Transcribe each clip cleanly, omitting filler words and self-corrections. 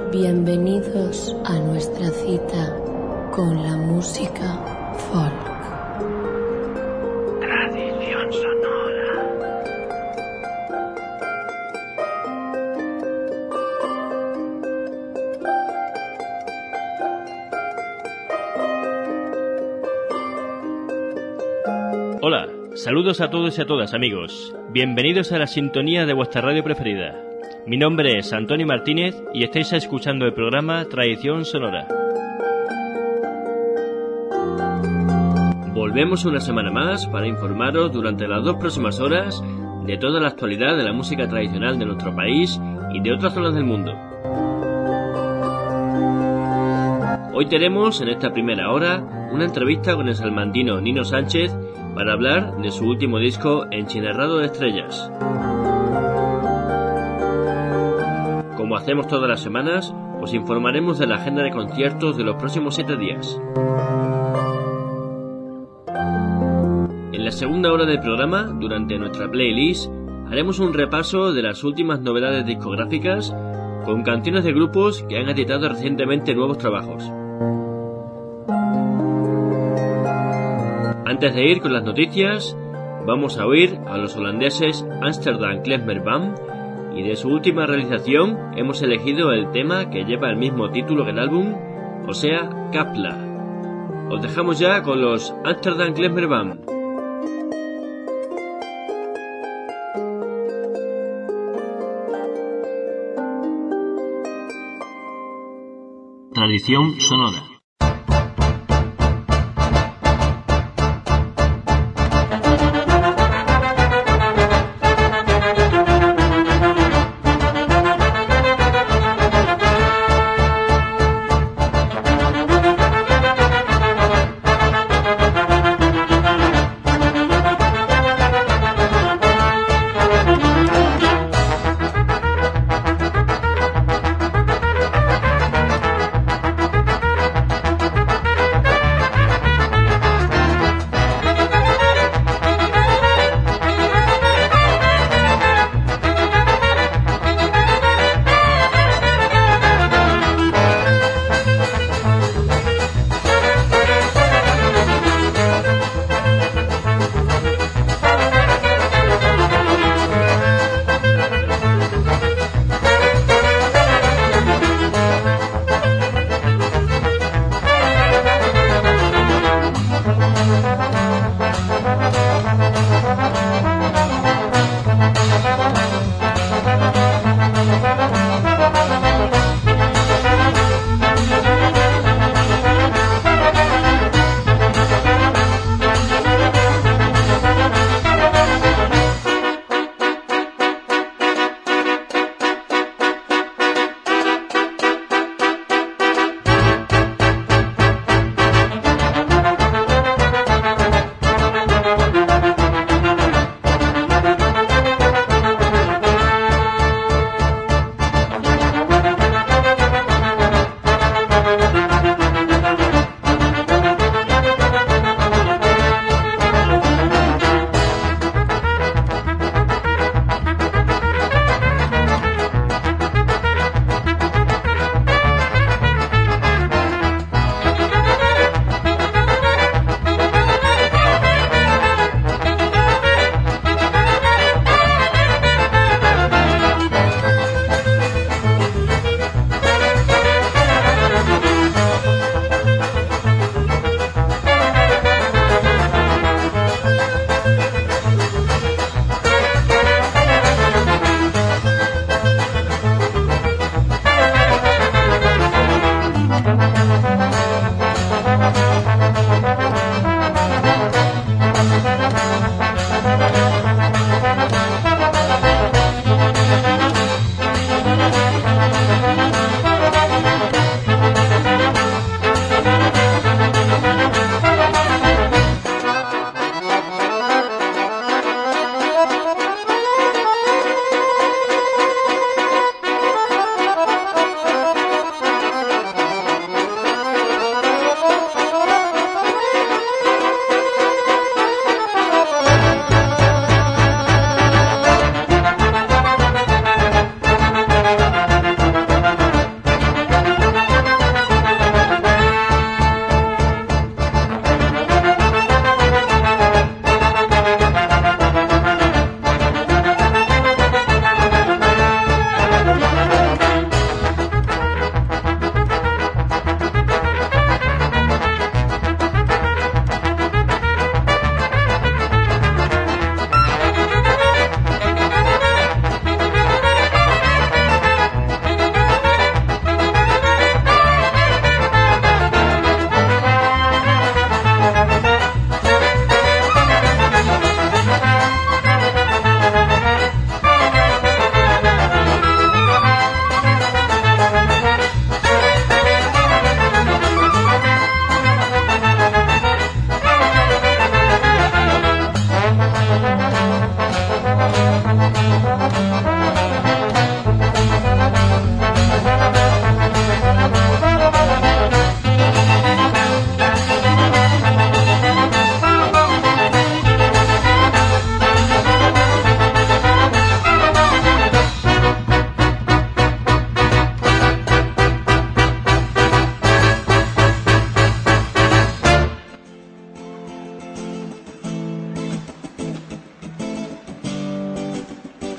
Bienvenidos a nuestra cita con la música folk. Tradición sonora. Hola, saludos a todos y a todas, amigos. Bienvenidos a la sintonía de vuestra radio preferida. Mi nombre es Antonio Martínez y estáis escuchando el programa Tradición Sonora. Volvemos una semana más para informaros durante las 2 próximas horas de toda la actualidad de la música tradicional de nuestro país y de otras zonas del mundo. Hoy tenemos en esta primera hora una entrevista con el salmantino Nino Sánchez para hablar de su último disco Enchinarrado de Estrellas. Como hacemos todas las semanas, os informaremos de la agenda de conciertos de los próximos 7 días. En la segunda hora del programa, durante nuestra playlist, haremos un repaso de las últimas novedades discográficas con canciones de grupos que han editado recientemente nuevos trabajos. Antes de ir con las noticias, vamos a oír a los holandeses Amsterdam Klezmer Band, y de su última realización hemos elegido el tema que lleva el mismo título que el álbum, o sea, Kapla. Os dejamos ya con los Amsterdam Klezmer Band. Tradición sonora.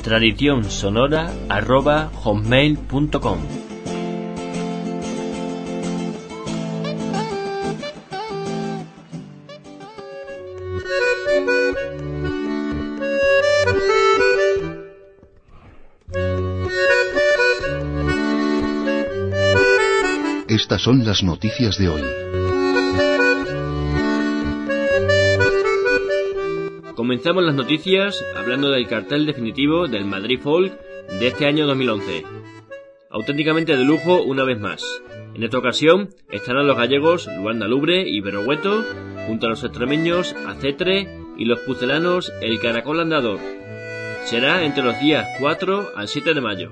tradicionsonora@hotmail.com. Estas son las noticias de hoy. Comenzamos las noticias hablando del cartel definitivo del Madrid Folk de este año 2011. Auténticamente de lujo una vez más. En esta ocasión estarán los gallegos Luanda Lubre y Berrogueto, junto a los extremeños Acetre y los pucelanos El Caracol Andador. Será entre los días 4 al 7 de mayo.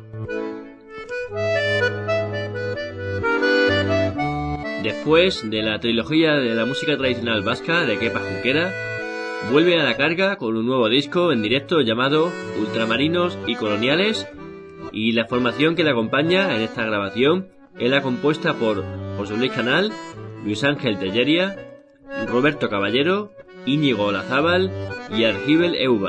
Después de la trilogía de la música tradicional vasca de Kepa Junquera, vuelve a la carga con un nuevo disco en directo llamado Ultramarinos y Coloniales, y la formación que le acompaña en esta grabación es la compuesta por José Luis Canal, Luis Ángel Tellería, Roberto Caballero, Íñigo Olazábal y Argibel Euba.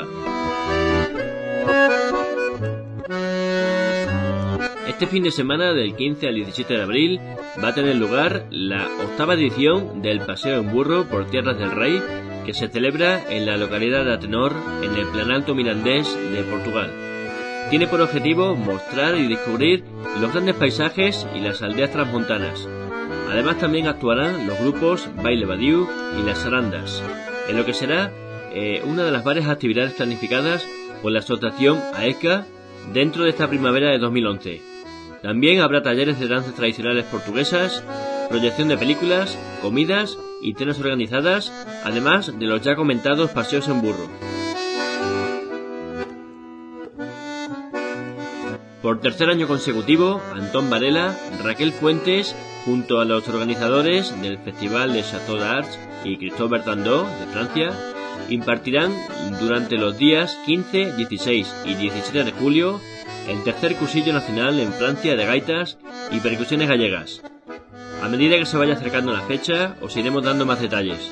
Este fin de semana, del 15 al 17 de abril, va a tener lugar la 8ª edición del Paseo en Burro por Tierras del Rei, que se celebra en la localidad de Atenor, en el Planalto Mirandés de Portugal. Tiene por objetivo mostrar y descubrir los grandes paisajes y las aldeas transmontanas. Además también actuarán los grupos Baile Badiou y Las Sarandas, en lo que será una de las varias actividades planificadas por la asociación AECA dentro de esta primavera de 2011. También habrá talleres de danzas tradicionales portuguesas, proyección de películas, comidas y cenas organizadas, además de los ya comentados paseos en burro. Por tercer año consecutivo, Antón Varela, Raquel Fuentes, junto a los organizadores del Festival de Château d'Arts y Christophe Bertandot de Francia, impartirán durante los días 15, 16 y 17 de julio el tercer cursillo nacional en Francia de gaitas y percusiones gallegas. A medida que se vaya acercando la fecha, os iremos dando más detalles.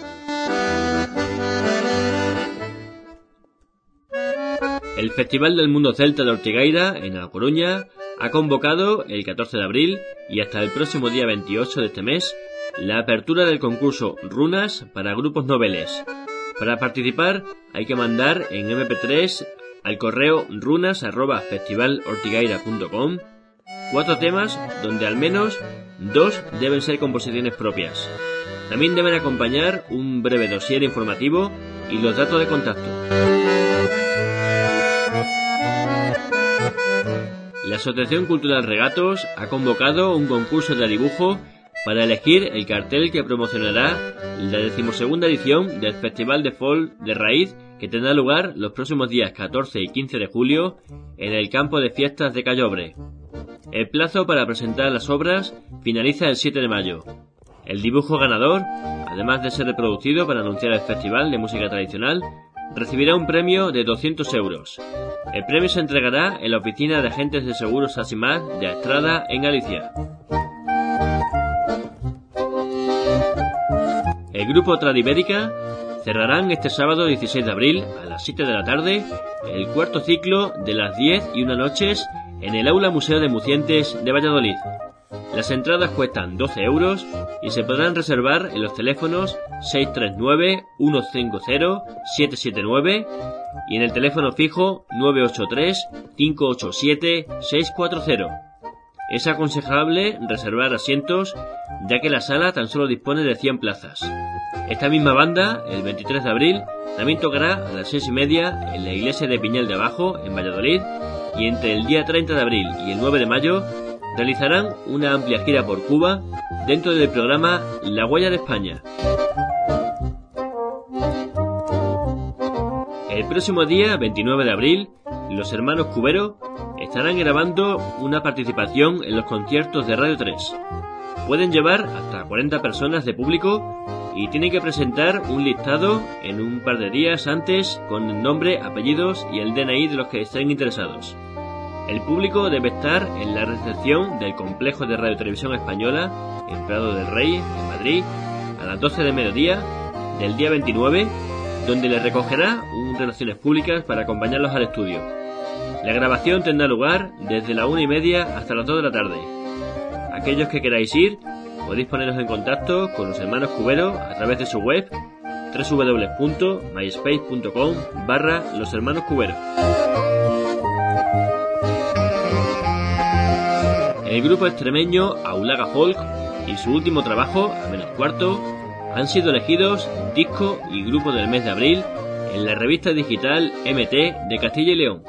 El Festival del Mundo Celta de Ortigueira, en A Coruña, ha convocado el 14 de abril y hasta el próximo día 28 de este mes la apertura del concurso Runas para grupos noveles. Para participar hay que mandar en MP3 al correo runas@festivalortigueira.com 4 temas donde al menos 2 deben ser composiciones propias. También deben acompañar un breve dossier informativo y los datos de contacto. La Asociación Cultural Regatos ha convocado un concurso de dibujo para elegir el cartel que promocionará la 12ª edición del Festival de Folk de Raíz, que tendrá lugar los próximos días 14 y 15 de julio en el campo de fiestas de Callobre. El plazo para presentar las obras finaliza el 7 de mayo. El dibujo ganador, además de ser reproducido para anunciar el Festival de Música Tradicional, recibirá un premio de 200 euros. El premio se entregará en la oficina de agentes de seguros Asimar de Estrada, en Galicia. El grupo Tradibérica cerrarán este sábado 16 de abril a las 7 de la tarde el cuarto ciclo de las 10:01 noches en el Aula Museo de Mucientes de Valladolid. Las entradas cuestan 12 euros y se podrán reservar en los teléfonos 639-150-779 y en el teléfono fijo 983-587-640. Es aconsejable reservar asientos, ya que la sala tan solo dispone de 100 plazas. Esta misma banda, el 23 de abril, también tocará a las 6:30 en la iglesia de Piñel de Abajo, en Valladolid, y entre el día 30 de abril y el 9 de mayo realizarán una amplia gira por Cuba dentro del programa La Huella de España. El próximo día 29 de abril, los hermanos Cubero estarán grabando una participación en los conciertos de Radio 3. Pueden llevar hasta 40 personas de público y tienen que presentar un listado en un par de días antes con el nombre, apellidos y el DNI de los que estén interesados. El público debe estar en la recepción del Complejo de Radio Televisión Española en Prado del Rey, en Madrid, a las 12 de mediodía del día 29, donde les recogerá un Relaciones Públicas para acompañarlos al estudio. La grabación tendrá lugar desde la 1:30 hasta las 2 de la tarde. Aquellos que queráis ir, podéis poneros en contacto con los hermanos Cubero a través de su web www.myspace.com/loshermanoscubero. El grupo extremeño Aulaga Folk y su último trabajo, A menos cuarto, han sido elegidos disco y grupo del mes de abril en la revista digital MT de Castilla y León.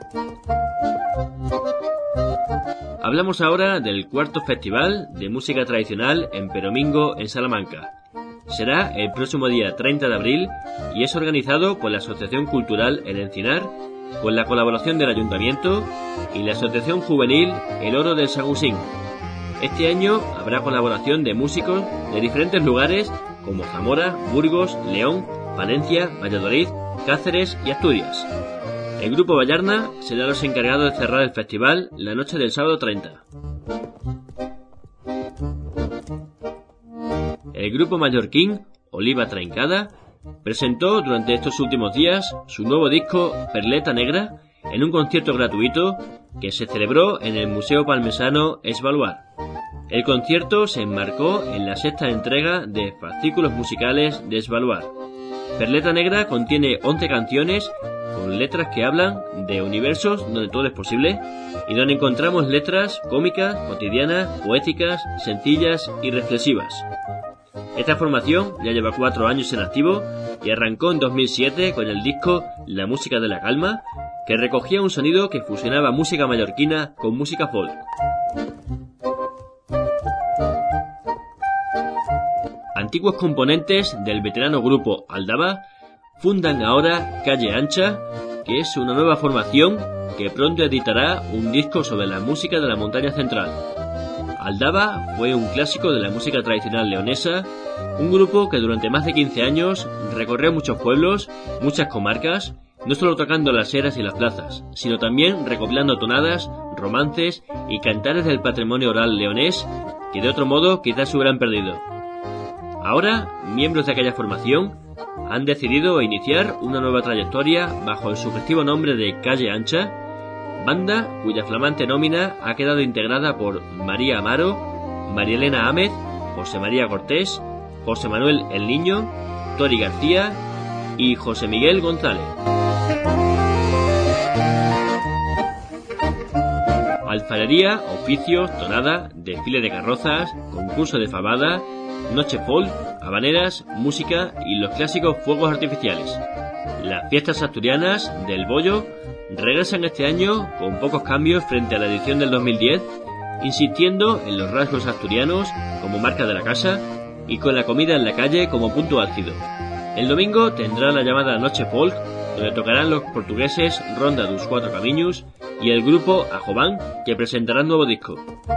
Hablamos ahora del cuarto Festival de Música Tradicional en Peromingo, en Salamanca. Será el próximo día 30 de abril y es organizado por la Asociación Cultural El Encinar, con la colaboración del Ayuntamiento y la Asociación Juvenil El Oro del Sagusín. Este año habrá colaboración de músicos de diferentes lugares como Zamora, Burgos, León, Palencia, Valladolid, Cáceres y Asturias. El grupo Vallarna será los encargados de cerrar el festival la noche del sábado 30. El grupo mallorquín Oliva Traincada presentó durante estos últimos días su nuevo disco Perleta Negra en un concierto gratuito que se celebró en el Museo Palmesano Esbaluar. El concierto se enmarcó en la sexta entrega de Fascículos Musicales de Esbaluar. Perleta Negra contiene 11 canciones con letras que hablan de universos donde todo es posible y donde encontramos letras cómicas, cotidianas, poéticas, sencillas y reflexivas. Esta formación ya lleva 4 años en activo y arrancó en 2007 con el disco La Música de la Calma, que recogía un sonido que fusionaba música mallorquina con música folk. Antiguos componentes del veterano grupo Aldaba fundan ahora Calle Ancha, que es una nueva formación que pronto editará un disco sobre la música de la montaña central. Aldaba fue un clásico de la música tradicional leonesa, un grupo que durante más de 15 años recorrió muchos pueblos, muchas comarcas, no solo tocando las eras y las plazas, sino también recopilando tonadas, romances y cantares del patrimonio oral leonés que de otro modo quizás se hubieran perdido. Ahora, miembros de aquella formación han decidido iniciar una nueva trayectoria bajo el sugestivo nombre de Calle Ancha, banda cuya flamante nómina ha quedado integrada por María Amaro, María Elena Ámez, José María Cortés, José Manuel El Niño, Tori García y José Miguel González. Alfarería, oficios, tonada, desfile de carrozas, concurso de fabada, noche folk, habaneras, música y los clásicos fuegos artificiales. Las fiestas asturianas del Bollo regresan este año con pocos cambios frente a la edición del 2010, insistiendo en los rasgos asturianos como marca de la casa y con la comida en la calle como punto álgido. El domingo tendrá la llamada Noche Folk, donde tocarán los portugueses Ronda dos Cuatro Camiños y el grupo Ajobán, que presentarán nuevo disco.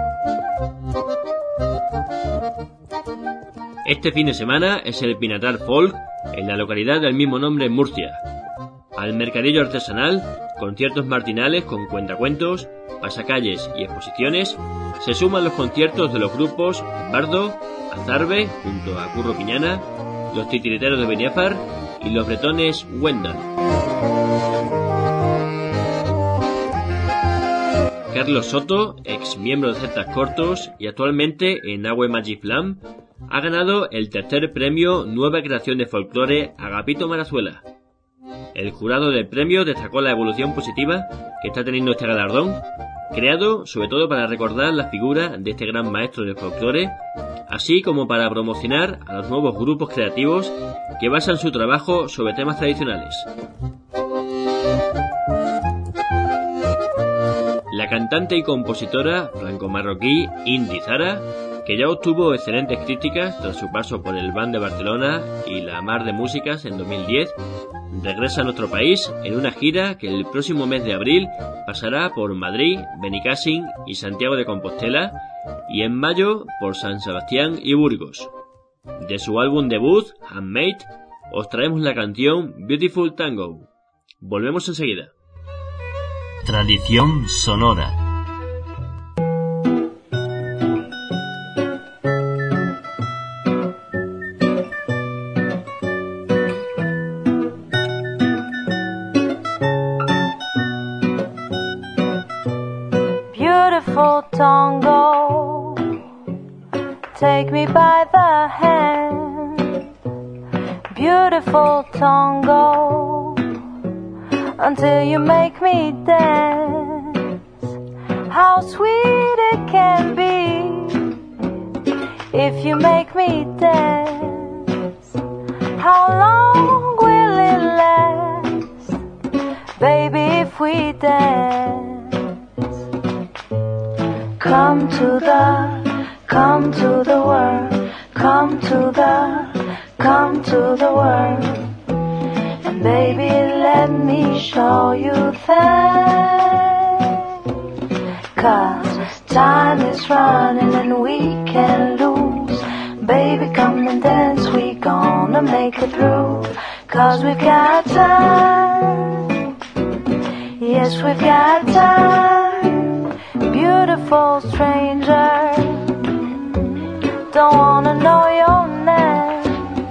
Este fin de semana es el Pinatar Folk en la localidad del mismo nombre en Murcia. Al mercadillo artesanal, conciertos matinales con cuentacuentos, pasacalles y exposiciones, se suman los conciertos de los grupos Bardo, Azarbe, junto a Curro Piñana, los Titiriteros de Beniafar y los bretones Wendal. Carlos Soto, ex miembro de Celtas Cortos y actualmente en Agüe Magic Flam, ha ganado el tercer premio Nueva Creación de Folclore Agapito Marazuela. El jurado del premio destacó la evolución positiva que está teniendo este galardón, creado sobre todo para recordar la figura de este gran maestro del folclore, así como para promocionar a los nuevos grupos creativos que basan su trabajo sobre temas tradicionales. La cantante y compositora franco-marroquí Indy Zara, que ya obtuvo excelentes críticas tras su paso por el BAN de Barcelona y la Mar de Músicas en 2010, regresa a nuestro país en una gira que el próximo mes de abril pasará por Madrid, Benicàssim y Santiago de Compostela, y en mayo por San Sebastián y Burgos. De su álbum debut, Handmade, os traemos la canción Beautiful Tango. Volvemos enseguida. Tradición sonora. beautiful tango. Take me by the hand, beautiful tango, until you make me dance. How sweet it can be if you make me dance. How long will it last, baby, if we dance? Come to the world, come to the world, and baby, let me show you that. 'Cause time is running and we can't lose. Baby, come and dance, we gonna make it through. 'Cause we've got time, yes, we've got time. Beautiful stranger, don't wanna know your name.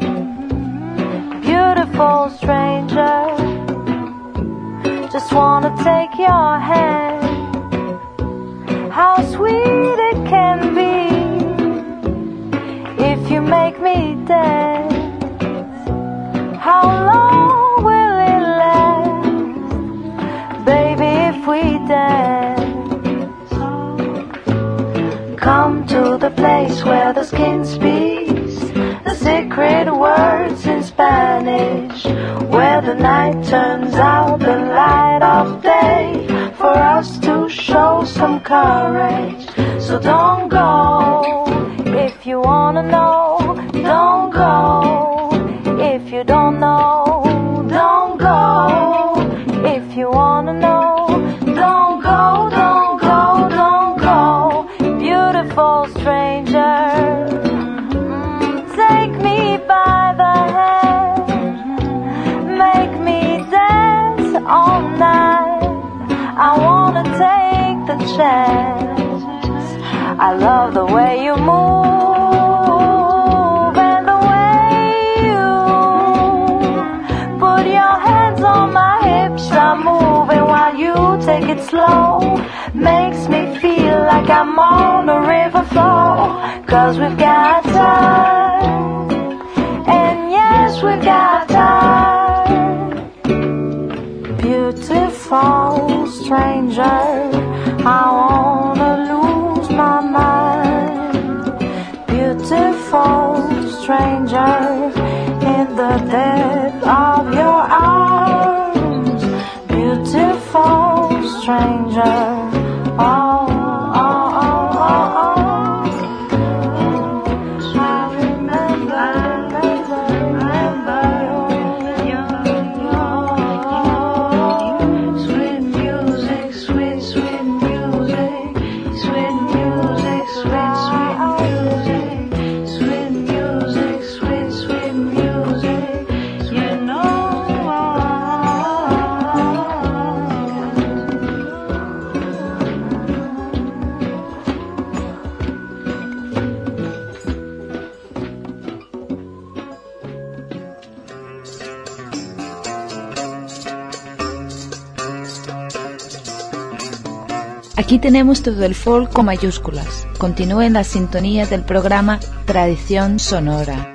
Beautiful stranger, just wanna take your hand. How sweet it can be if you make me dance. How long will it last, baby, if we dance? Come to the place where the skin speaks the secret words in Spanish, where the night turns out the light of day, for us to show some courage. So don't go if you wanna know, don't go if you don't know, don't go if you wanna know, don't go, don't go, don't go. Beautiful stranger, take me by the hand, make me dance all night. I wanna take the chance. I love the way you move and the way you put your hands on my hips. I'm moving while you take it slow. Makes me feel like I'm on a river flow. 'Cause we've got time, and yes, we've got time. Beautiful stranger, I wanna lose my mind. Beautiful stranger, in the depth of your arms. Beautiful stranger, oh, oh, oh, oh, oh. I remember sweet music, sweet, sweet music, sweet music, sweet, sweet music, sweet music, sweet, sweet music, you know. Aquí tenemos todo el folk con mayúsculas. Continúe en la sintonía del programa Tradición Sonora.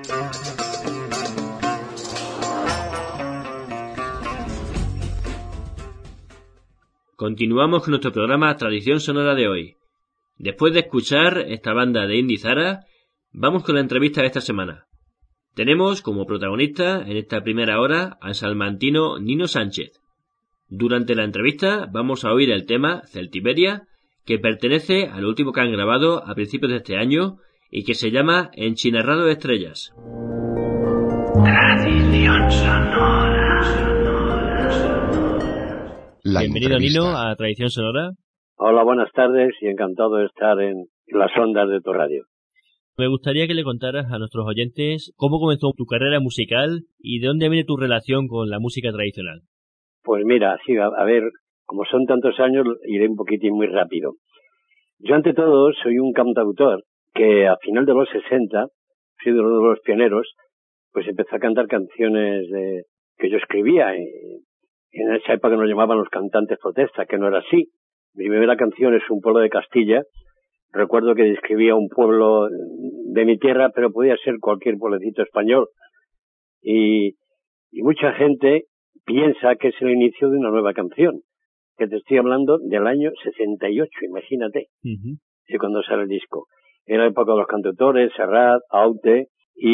Continuamos con nuestro programa Tradición Sonora de hoy. Después de escuchar esta banda de Indy Zara, vamos con la entrevista de esta semana. Tenemos como protagonista en esta primera hora al salmantino Nino Sánchez. Durante la entrevista vamos a oír el tema Celtiberia, que pertenece al último que han grabado a principios de este año y que se llama Enchinarrado de Estrellas. Tradición Sonora. Bienvenido, Nino, a Tradición Sonora. Hola, buenas tardes y encantado de estar en las ondas de tu radio. Me gustaría que le contaras a nuestros oyentes cómo comenzó tu carrera musical y de dónde viene tu relación con la música tradicional. Pues mira, sí, a ver, como son tantos años, iré un poquitín muy rápido. Yo, ante todo, soy un cantautor que a final de los 60, fui uno de los pioneros, pues empecé a cantar canciones que yo escribía. En esa época nos llamaban los cantantes protesta, que no era así. Mi primera canción es Un pueblo de Castilla. Recuerdo que describía un pueblo de mi tierra, pero podía ser cualquier pueblecito español. Y mucha gente piensa que es el inicio de una nueva canción, que te estoy hablando del año 68, imagínate, de cuando sale el disco. Era la época de los cantautores, Serrat, Aute,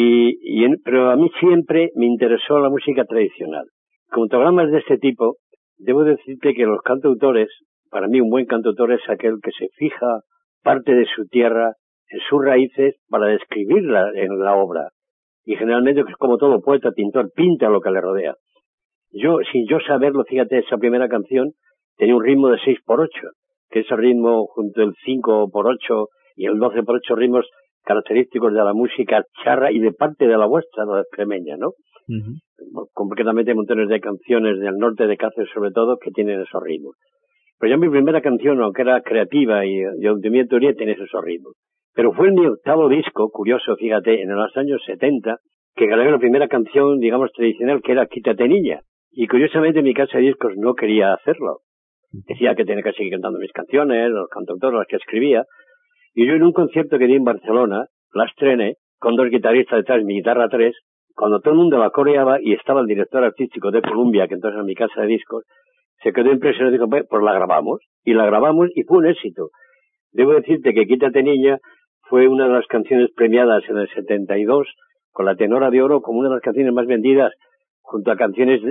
pero a mí siempre me interesó la música tradicional. Con programas de este tipo, debo decirte que los cantautores, para mí un buen cantautor es aquel que se fija parte de su tierra, en sus raíces, para describirla en la obra. Y generalmente, como todo poeta, pintor, pinta lo que le rodea. Yo, sin yo saberlo, fíjate, esa primera canción tenía un ritmo de 6/8, que ese ritmo junto al 5/8 y el 12/8 ritmos característicos de la música charra y de parte de la vuestra, la extremeña, ¿no? Concretamente montones de canciones del norte de Cáceres, sobre todo, que tienen esos ritmos. Pero ya mi primera canción, aunque era creativa y de mi autoría, tenía esos ritmos. Pero fue en mi octavo disco, curioso, fíjate, en los años 70, que grabé la primera canción, digamos, tradicional, que era Quítate Niña. Y curiosamente mi casa de discos no quería hacerlo. Decía que tenía que seguir cantando mis canciones, los cantautores, las que escribía. Y yo en un concierto que di en Barcelona, la estrené, con 2 guitarristas detrás, mi guitarra 3, cuando todo el mundo la coreaba y estaba el director artístico de Columbia, que entonces era mi casa de discos, se quedó impresionado y dijo, pues la grabamos. Y la grabamos y fue un éxito. Debo decirte que Quítate Niña fue una de las canciones premiadas en el 72 con la Tenora de Oro como una de las canciones más vendidas junto a canciones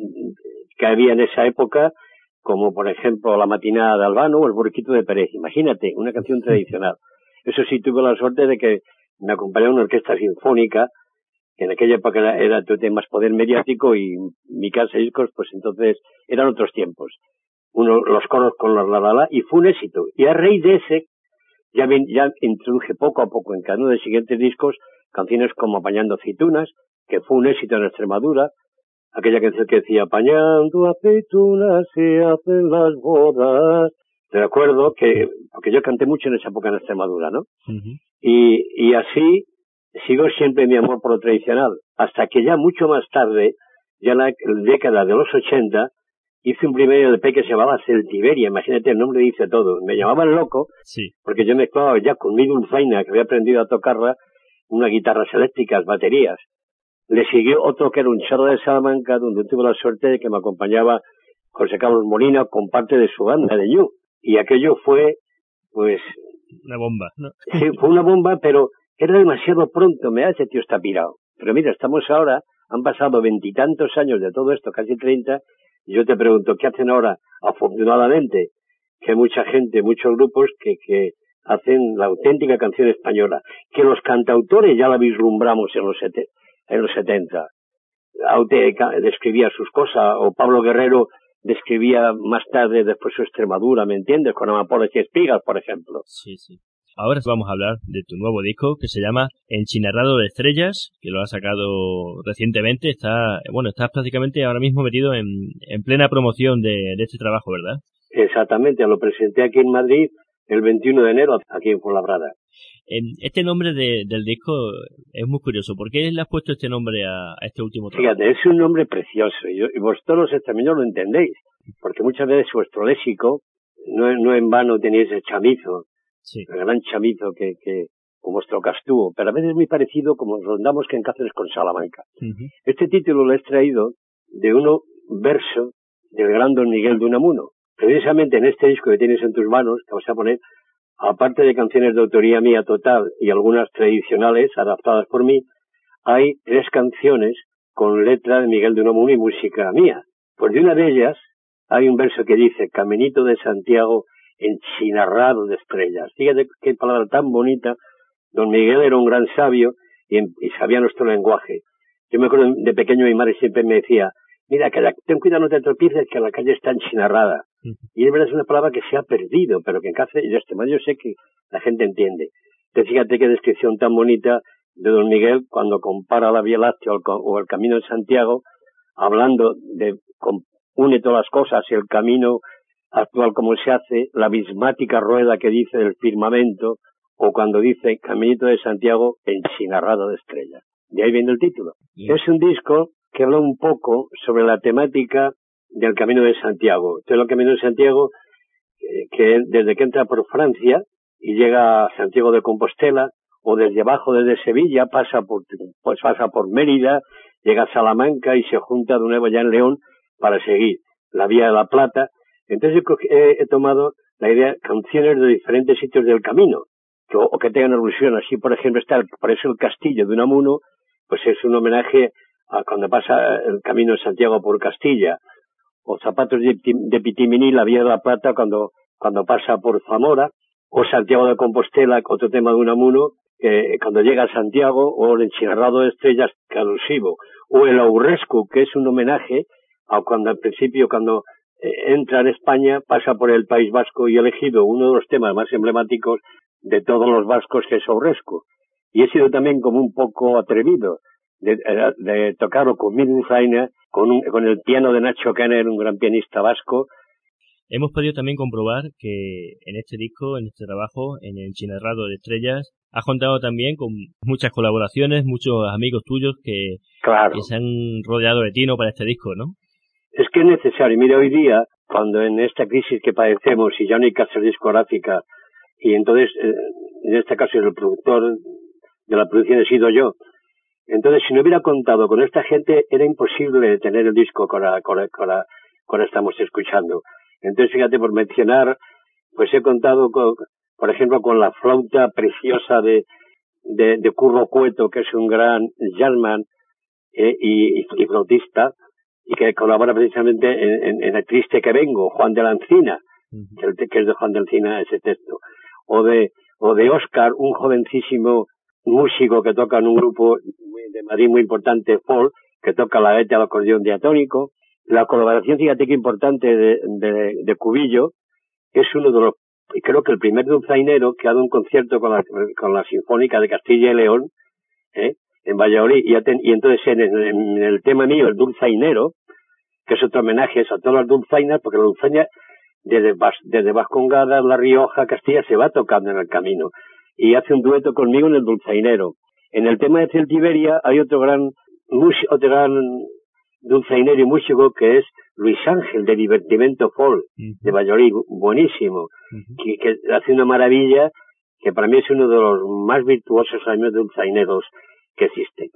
que había en esa época, como por ejemplo La matinada de Albano o El borriquito de Pérez. Imagínate, una canción tradicional. Eso sí, tuve la suerte de que me acompañaba una orquesta sinfónica, que en aquella época era más poder mediático y mi casa de discos, pues entonces eran otros tiempos. Los coros con los la, y fue un éxito. Y a raíz de ese, ya introduje poco a poco en cada uno de los siguientes discos canciones como Apañando aceitunas, que fue un éxito en Extremadura, aquella canción que decía Apañando aceitunas se hacen las bodas. Te recuerdo porque yo canté mucho en esa época en Extremadura, ¿no? Y así sigo siempre mi amor por lo tradicional, hasta que ya mucho más tarde, ya en la década de los 80, hice un primer LP que se llamaba Celtiberia. Imagínate, el nombre dice todo. Me llamaban loco, porque yo mezclaba ya con mi dulzaina, que había aprendido a tocarla, unas guitarras eléctricas, baterías. Le siguió otro que era un charro de Salamanca, donde tuve la suerte de que me acompañaba José Carlos Molina con parte de su banda de Ñu. Y aquello fue, pues... una bomba, ¿no? Sí, fue una bomba, pero era demasiado pronto. Ese tío está pirado. Pero mira, estamos ahora, han pasado 20 y tantos años de todo esto, casi 30, y yo te pregunto, ¿qué hacen ahora? Afortunadamente, que hay mucha gente, muchos grupos que hacen la auténtica canción española, que los cantautores ya la vislumbramos en los 70. Aute describía sus cosas, o Pablo Guerrero describía más tarde después su Extremadura, ¿me entiendes? Con Amapolas y Espigas, por ejemplo. Sí. Ahora vamos a hablar de tu nuevo disco que se llama Enchinarrado de Estrellas, que lo has sacado recientemente. Estás prácticamente ahora mismo metido en plena promoción de este trabajo, ¿verdad? Exactamente, lo presenté aquí en Madrid el 21 de enero, aquí en Fuenlabrada. Este nombre del disco es muy curioso. ¿Por qué le has puesto este nombre a este último trabajo? Fíjate, es un nombre precioso y vosotros los extremeños lo entendéis, porque muchas veces vuestro léxico no en vano tenéis el chamizo, el gran chamizo que con vuestro castúo, pero a veces es muy parecido como rondamos que en Cáceres con Salamanca. Este título lo he extraído de un verso del gran Don Miguel de Unamuno. Precisamente en este disco que tienes en tus manos, que vas a poner, aparte de canciones de autoría mía total y algunas tradicionales adaptadas por mí, hay 3 canciones con letra de Miguel de Unamuno y música mía. Pues de una de ellas hay un verso que dice Caminito de Santiago enchinarrado de estrellas. Fíjate qué palabra tan bonita. Don Miguel era un gran sabio y sabía nuestro lenguaje. Yo me acuerdo de pequeño mi madre siempre me decía, mira, ten cuidado, no te tropieces, que la calle está enchinarrada. Y es verdad, es una palabra que se ha perdido, pero que en Cáceres y Extremadura yo sé que la gente entiende. Entonces fíjate qué descripción tan bonita de Don Miguel cuando compara la Vía Láctea o el Camino de Santiago, hablando de une todas las cosas, el camino actual como se hace, la abismática rueda que dice del firmamento, o cuando dice Caminito de Santiago enchinarrado de estrellas. De ahí viene el título. Es un disco que habla un poco sobre la temática del Camino de Santiago. Entonces, el Camino de Santiago que desde que entra por Francia y llega a Santiago de Compostela, o desde abajo, desde Sevilla, pasa por Mérida, llega a Salamanca y se junta de nuevo ya en León para seguir la Vía de la Plata. Entonces he tomado la idea, canciones de diferentes sitios del camino, o que tengan alusión. Así, por ejemplo, por eso el Castillo de Unamuno, pues es un homenaje a cuando pasa el camino de Santiago por Castilla, o Zapatos de Pitiminí, la Vía de la Plata, cuando pasa por Zamora, o Santiago de Compostela, otro tema de Unamuno, cuando llega a Santiago, o el Enchinarrado de Estrellas, que alusivo, o el Aurrescu, que es un homenaje a cuando al principio, cuando entra en España, pasa por el País Vasco y he elegido uno de los temas más emblemáticos de todos los vascos, que es Aurrescu. Y he sido también como un poco atrevido de tocarlo con mi dulzaina, con el piano de Nacho Kenner, un gran pianista vasco. Hemos podido también comprobar que en este disco, en este trabajo, en el Enchinarrado de Estrellas, has contado también con muchas colaboraciones, muchos amigos tuyos que se han rodeado de ti, ¿no?, para este disco, ¿no? Es que es necesario. Mira, hoy día, cuando en esta crisis que padecemos y ya no hay que hacer discográfica, y entonces, en este caso, el productor de la producción he sido yo. Entonces, si no hubiera contado con esta gente, era imposible tener el disco que ahora estamos escuchando. Entonces, fíjate, por mencionar, pues he contado, por ejemplo, con la flauta preciosa de Curro Cueto, que es un gran jazzman y flautista, y que colabora precisamente en El Triste que Vengo, Juan de la Encina, que es de Juan de la Encina ese texto. O de Óscar, un jovencísimo músico que toca en un grupo de Madrid muy importante, folk, que toca la gaita y el acordeón diatónico. La colaboración, fíjate qué importante, de Cubillo, que es uno de los, creo que el primer dulzainero que ha dado un concierto con la Sinfónica de Castilla y León, en Valladolid, y entonces en el tema mío, el dulzainero, que es otro homenaje a todas las dulzainas, porque la dulzaina desde Vascongadas, La Rioja, Castilla, se va tocando en el camino, y hace un dueto conmigo en el dulzainero. En el tema de Celtiberia hay otro gran dulzainero y músico, que es Luis Ángel, de Divertimento Folk, de Valladolid, buenísimo, que hace una maravilla, que para mí es uno de los más virtuosos años dulzaineros que existen.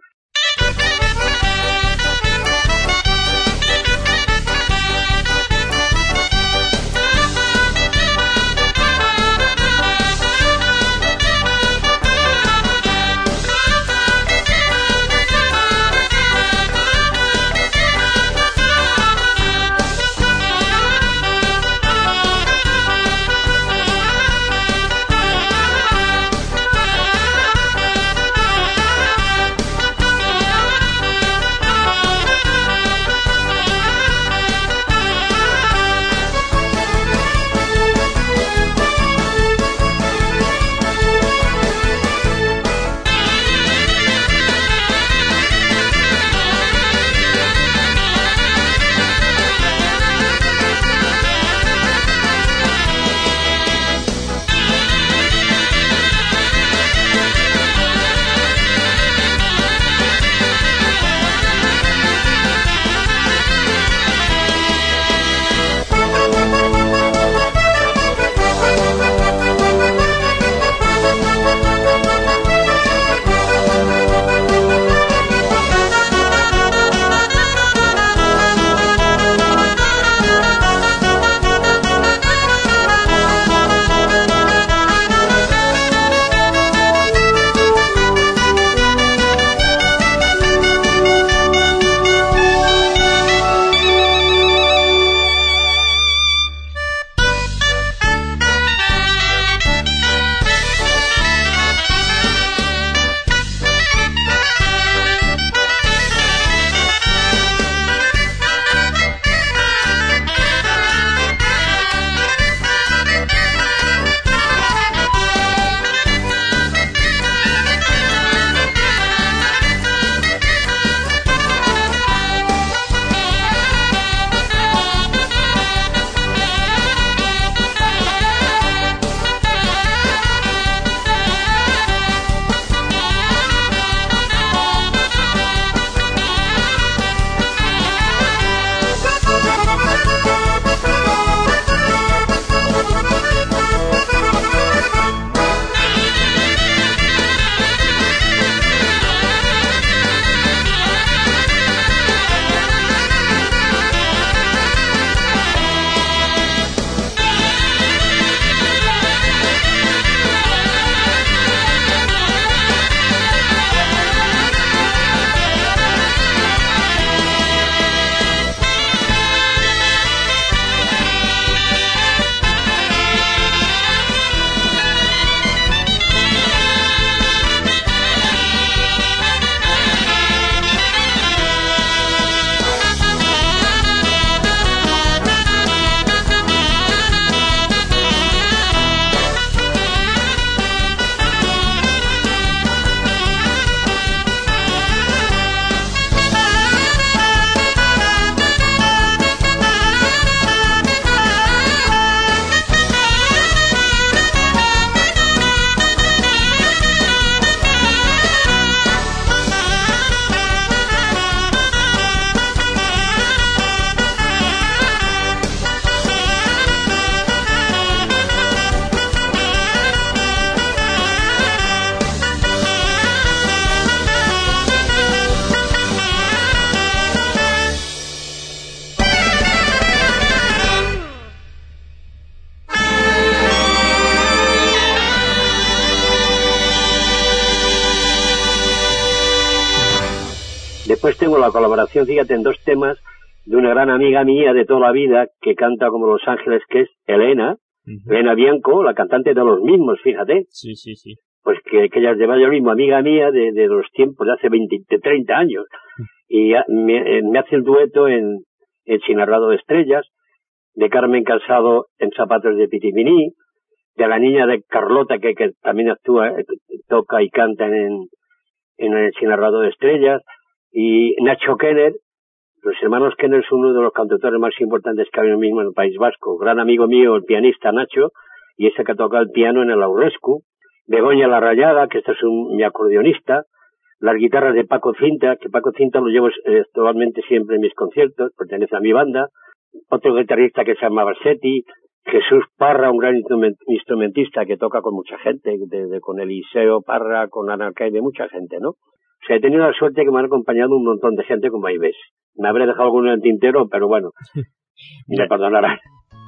Después tengo la colaboración, fíjate, en 2 temas de una gran amiga mía de toda la vida que canta como Los Ángeles, que es Elena, Elena Bianco, la cantante de Los Mismos, fíjate. Sí. Pues que ella lleva yo mismo, amiga mía de los tiempos de hace 30 años. Y me hace el dueto en Sin Arrado de Estrellas, de Carmen Casado en Zapatos de Pitiminí, de la niña de Carlota que también actúa, toca y canta en el Sin Arrado de Estrellas, y Nacho Kenner. Los hermanos Kenner son uno de los cantautores más importantes que hay ahora mismo en el País Vasco. Gran amigo mío, el pianista Nacho, y ese que toca el piano en el Aurescu. Begoña La Rayada, que este es mi acordeonista. Las guitarras de Paco Cinta, que Paco Cinta lo llevo actualmente siempre en mis conciertos, pertenece a mi banda. Otro guitarrista que se llama Bassetti. Jesús Parra, un gran instrumentista que toca con mucha gente, con Eliseo Parra, con Ana Alcaide, mucha gente, ¿no? O sea, he tenido la suerte que me han acompañado un montón de gente, como ahí ves. Me habré dejado alguno en el tintero, pero bueno, me perdonarán.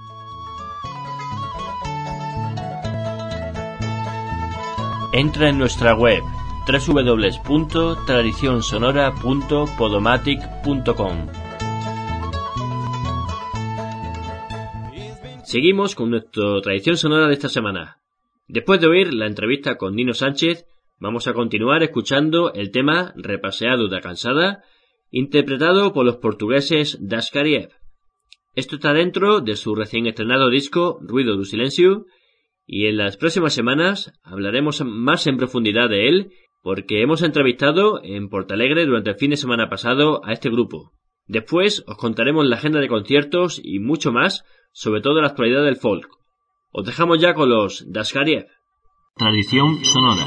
Entra en nuestra web www.tradicionsonora.podomatic.com. Seguimos con nuestra tradición sonora de esta semana. Después de oír la entrevista con Nino Sánchez, vamos a continuar escuchando el tema Repaseado da Cansada, interpretado por los portugueses Dascariev. Esto está dentro de su recién estrenado disco Ruido do Silencio, y en las próximas semanas hablaremos más en profundidad de él, porque hemos entrevistado en Portalegre durante el fin de semana pasado a este grupo. Después os contaremos la agenda de conciertos y mucho más sobre toda la actualidad del folk. Os dejamos ya con los Dascariev. Tradición sonora.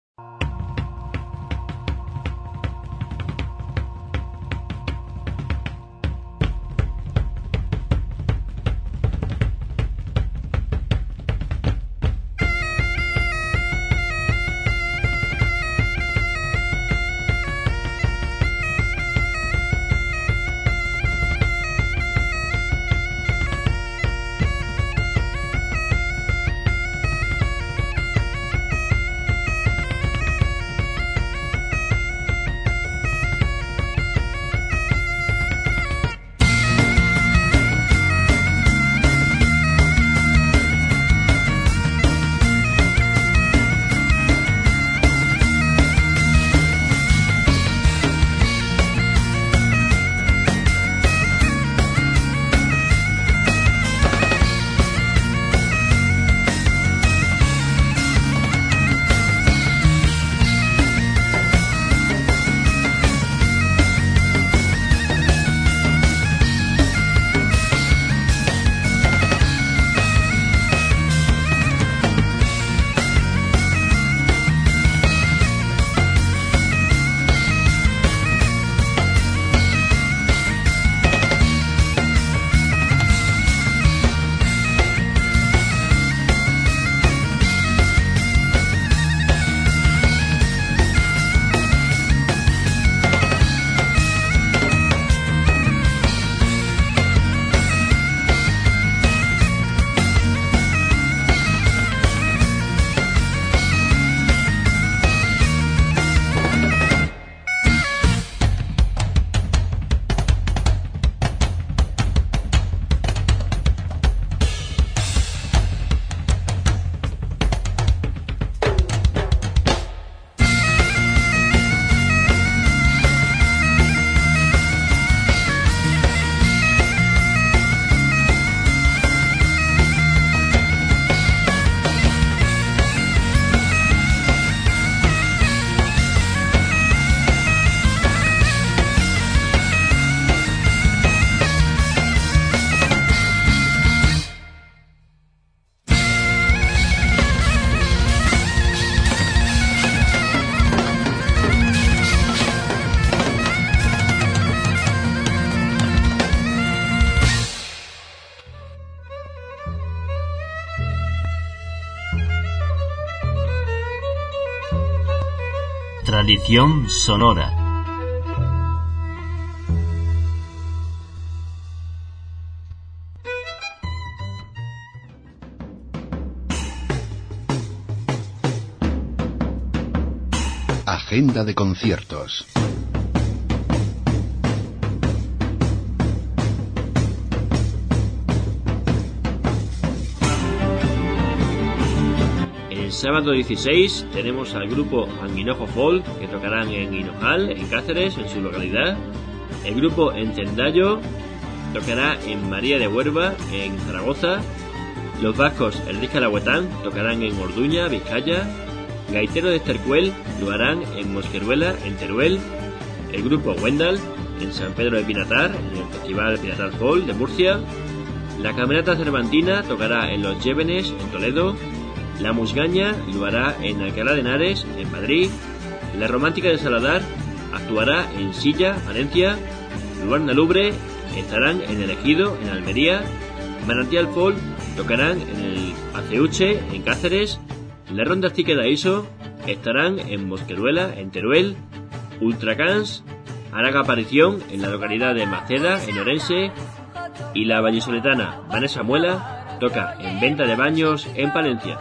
Tradición sonora. Agenda de conciertos. El sábado 16 tenemos al grupo Anguinojo Folk, que tocarán en Hinojal, en Cáceres, en su localidad. El grupo Encendayo tocará en María de Huerva, en Zaragoza. Los vascos El Riscalahuetán tocarán en Orduña, Vizcaya. Gaitero de Estercuel lo harán en Mosqueruela, en Teruel. El grupo Wendal en San Pedro de Pinatar, en el Festival Pinatar Folk de Murcia. La Camerata Cervantina tocará en Los Llévenes, en Toledo. La Musgaña lo hará en Alcalá de Henares, en Madrid. La Romántica de Saladar actuará en Silla, Valencia. Luarna Lubre estarán en El Ejido, en Almería. Manantial Folk tocarán en el Aceuche, en Cáceres. La Ronda Ciqueda Iso estarán en Mosqueruela, en Teruel. Ultracans hará aparición en la localidad de Maceda, en Orense. Y la vallisoletana Vanessa Muela toca en Venta de Baños, en Palencia.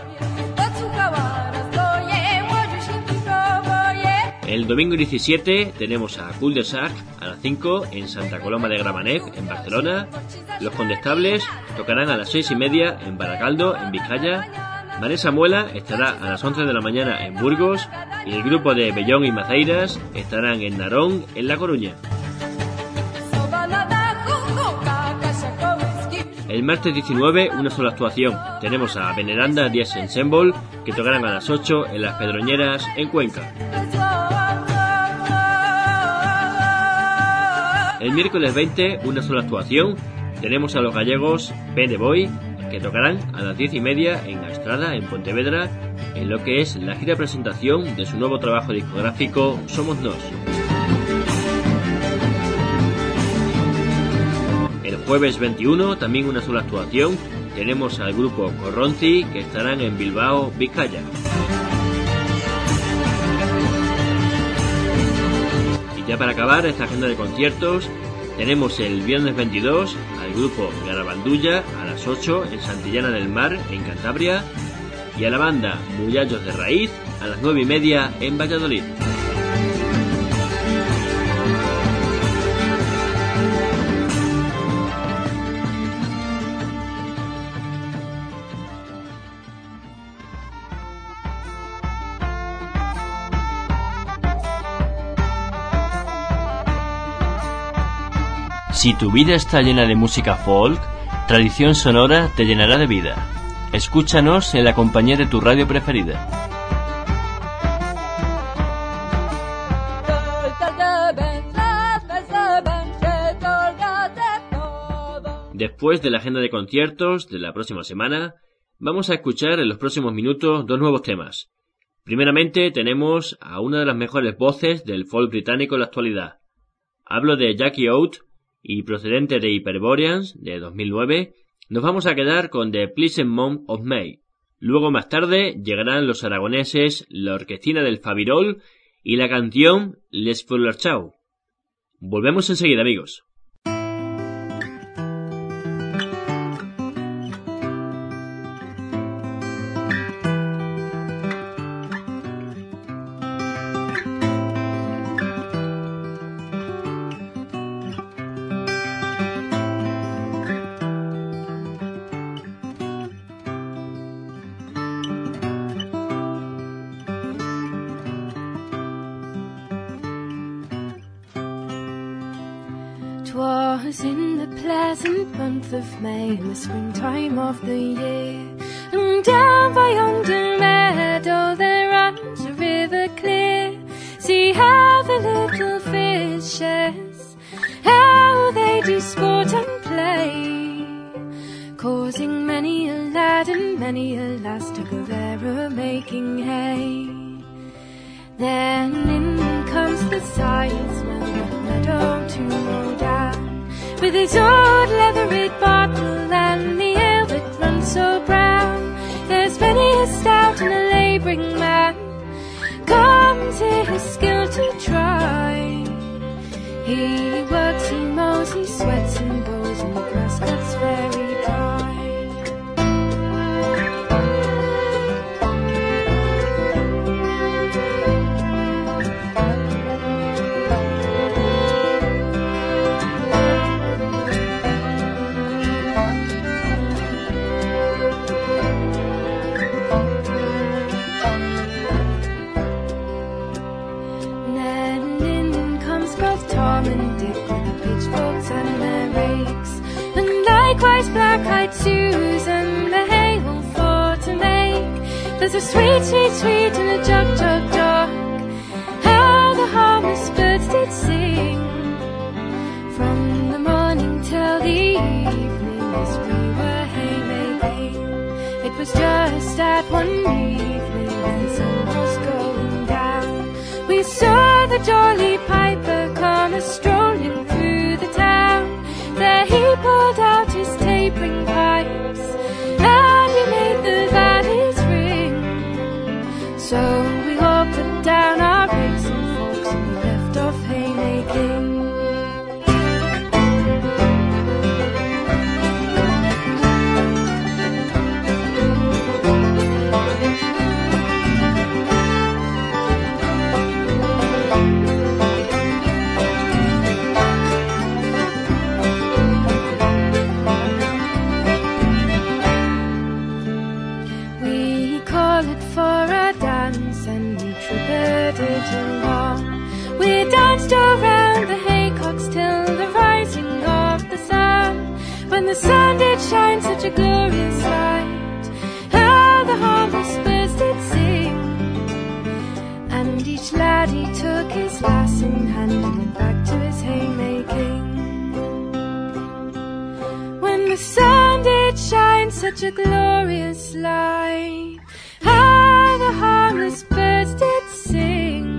El domingo 17 tenemos a Cul de Sac a las 5 en Santa Coloma de Gramenet, en Barcelona. Los Condestables tocarán a las 6:30 en Baracaldo, en Vizcaya. Vanessa Muela estará a las 11 de la mañana en Burgos. Y el grupo de Bellón y Maceiras estarán en Narón, en La Coruña. El martes 19, una sola actuación. Tenemos a Veneranda Díaz Ensemble, que tocarán a las 8 en Las Pedroñeras, en Cuenca. El miércoles 20, una sola actuación. Tenemos a los gallegos Pene Boy, que tocarán a las 10:30 en Astrada, en Pontevedra, en lo que es la gira presentación de su nuevo trabajo discográfico Somos Nos. El jueves 21, también una sola actuación. Tenemos al grupo Corronzi, que estarán en Bilbao, Vizcaya. Y ya para acabar esta agenda de conciertos, tenemos el viernes 22 al grupo Garabandulla a las 8 en Santillana del Mar, en Cantabria. Y a la banda Muyallos de Raíz a las 9:30 en Valladolid. Si tu vida está llena de música folk, Tradición Sonora te llenará de vida. Escúchanos en la compañía de tu radio preferida. Después de la agenda de conciertos de la próxima semana, vamos a escuchar en los próximos minutos dos nuevos temas. Primeramente tenemos a una de las mejores voces del folk británico en la actualidad. Hablo de Jackie Oat, y procedente de Hyperboreans, de 2009, nos vamos a quedar con The Pleasant Month of May. Luego más tarde llegarán los aragoneses La Orquestina del Fabirol y la canción Les Fullerchau. Volvemos enseguida, amigos. Was in the pleasant month of May, in the springtime of the year, and down by yonder meadow there runs a river clear. See how the little fishes, how they do sport and play, causing many a lad and many a lass to go there a-making hay. Then in comes the sighing smell of meadow to mow down, with its old leathery bottle and the ale that runs so brown. There's many a stout and a labouring man comes here his skill to try. He works, he mows, he sweats and goes, and the grass cuts very dry. with Susan the hay all for to make. There's a sweet, sweet, sweet in a jug, jug, jug. How the harmless birds did sing from the morning till the evening as we were haymaking. It was just that one evening when the sun was going down. We saw the jolly piper come a-strolling through the town. There he pulled out his tapering pipes, and he made the valleys ring. So we all put down our rakes and forks and we left off haymaking. We danced around the haycocks till the rising of the sun. When the sun did shine such a glorious light, how the harmless birds did sing. And each laddie took his lass in hand and went back to his haymaking. When the sun did shine such a glorious light, how the harmless birds did sing.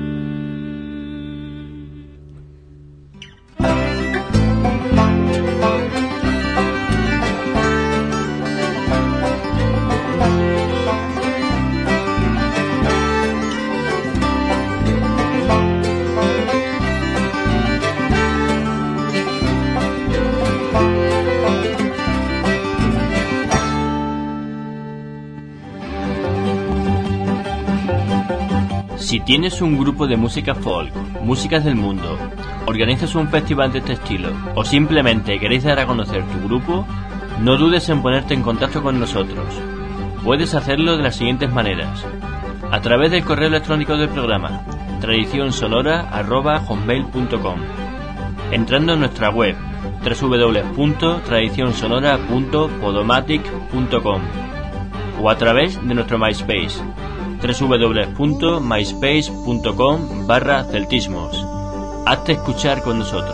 Si tienes un grupo de música folk, músicas del mundo, organizas un festival de este estilo o simplemente queréis dar a conocer tu grupo, no dudes en ponerte en contacto con nosotros. Puedes hacerlo de las siguientes maneras: a través del correo electrónico del programa tradicionsonora@hotmail.com, entrando en nuestra web www.tradicionsonora.podomatic.com o a través de nuestro MySpace www.myspace.com/celtismos. Hazte escuchar con nosotros.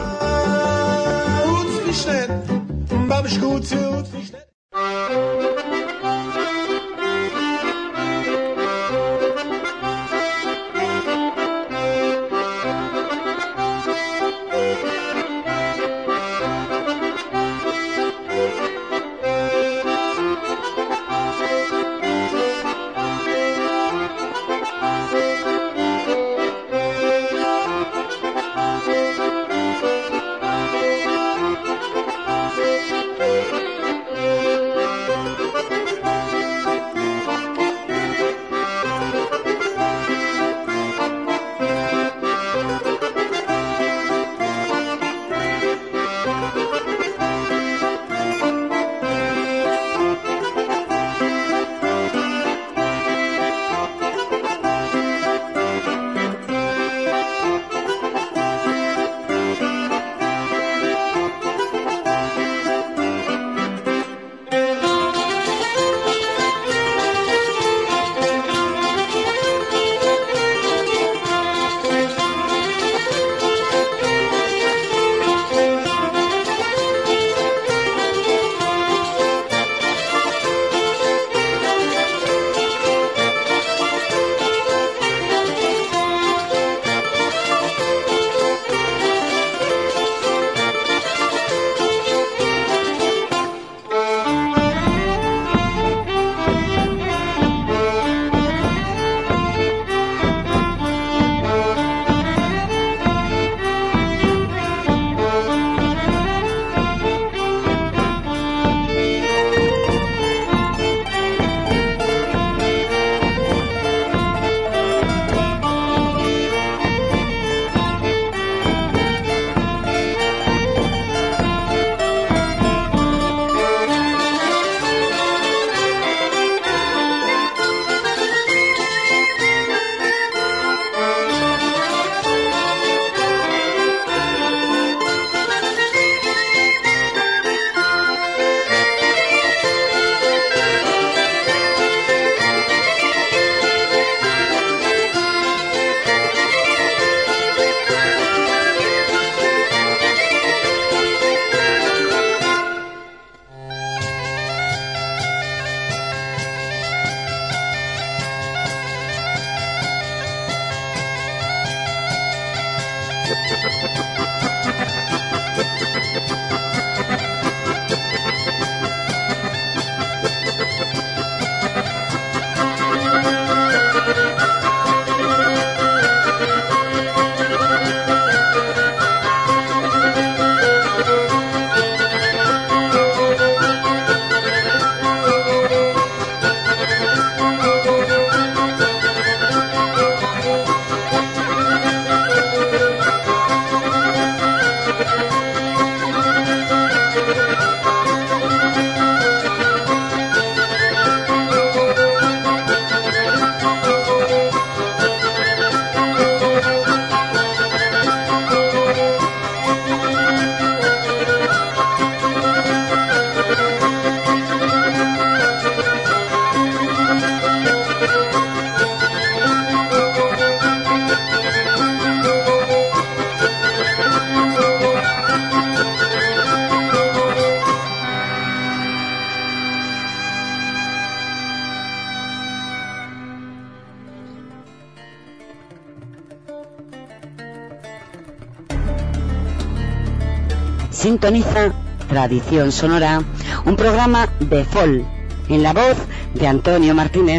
Sintoniza Tradición Sonora, un programa de folk, en la voz de Antonio Martínez.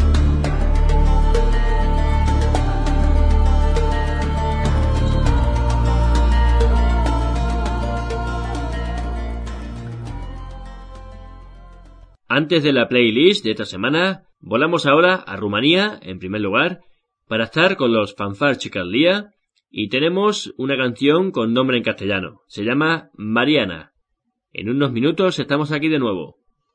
Antes de la playlist de esta semana, volamos ahora a Rumanía, en primer lugar, para estar con los Fanfar Chicalía, y tenemos una canción con nombre en castellano. Se llama Mariana. En unos minutos estamos aquí de nuevo.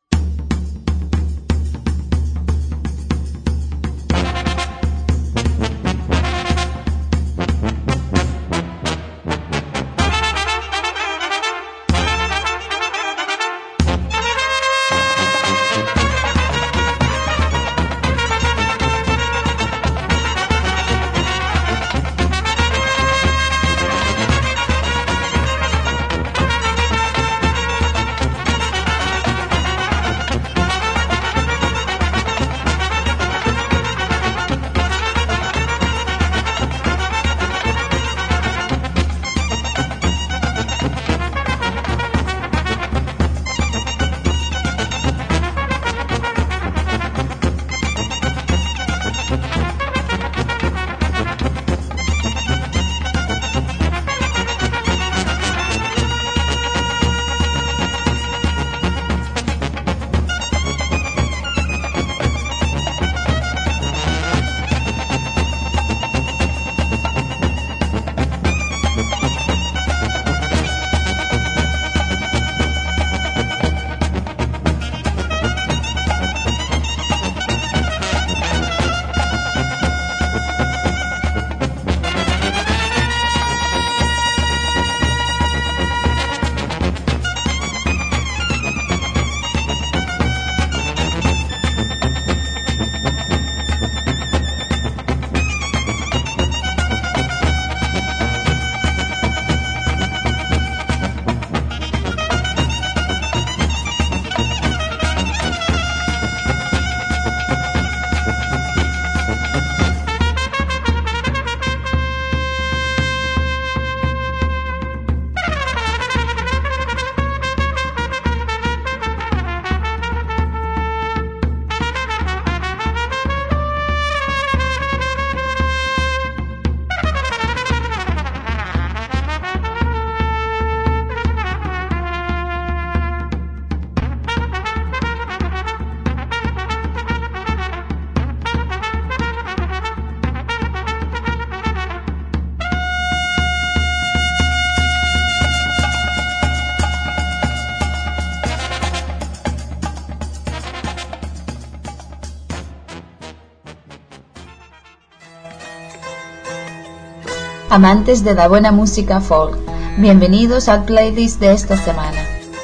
Amantes de la buena música folk, bienvenidos al playlist de esta semana.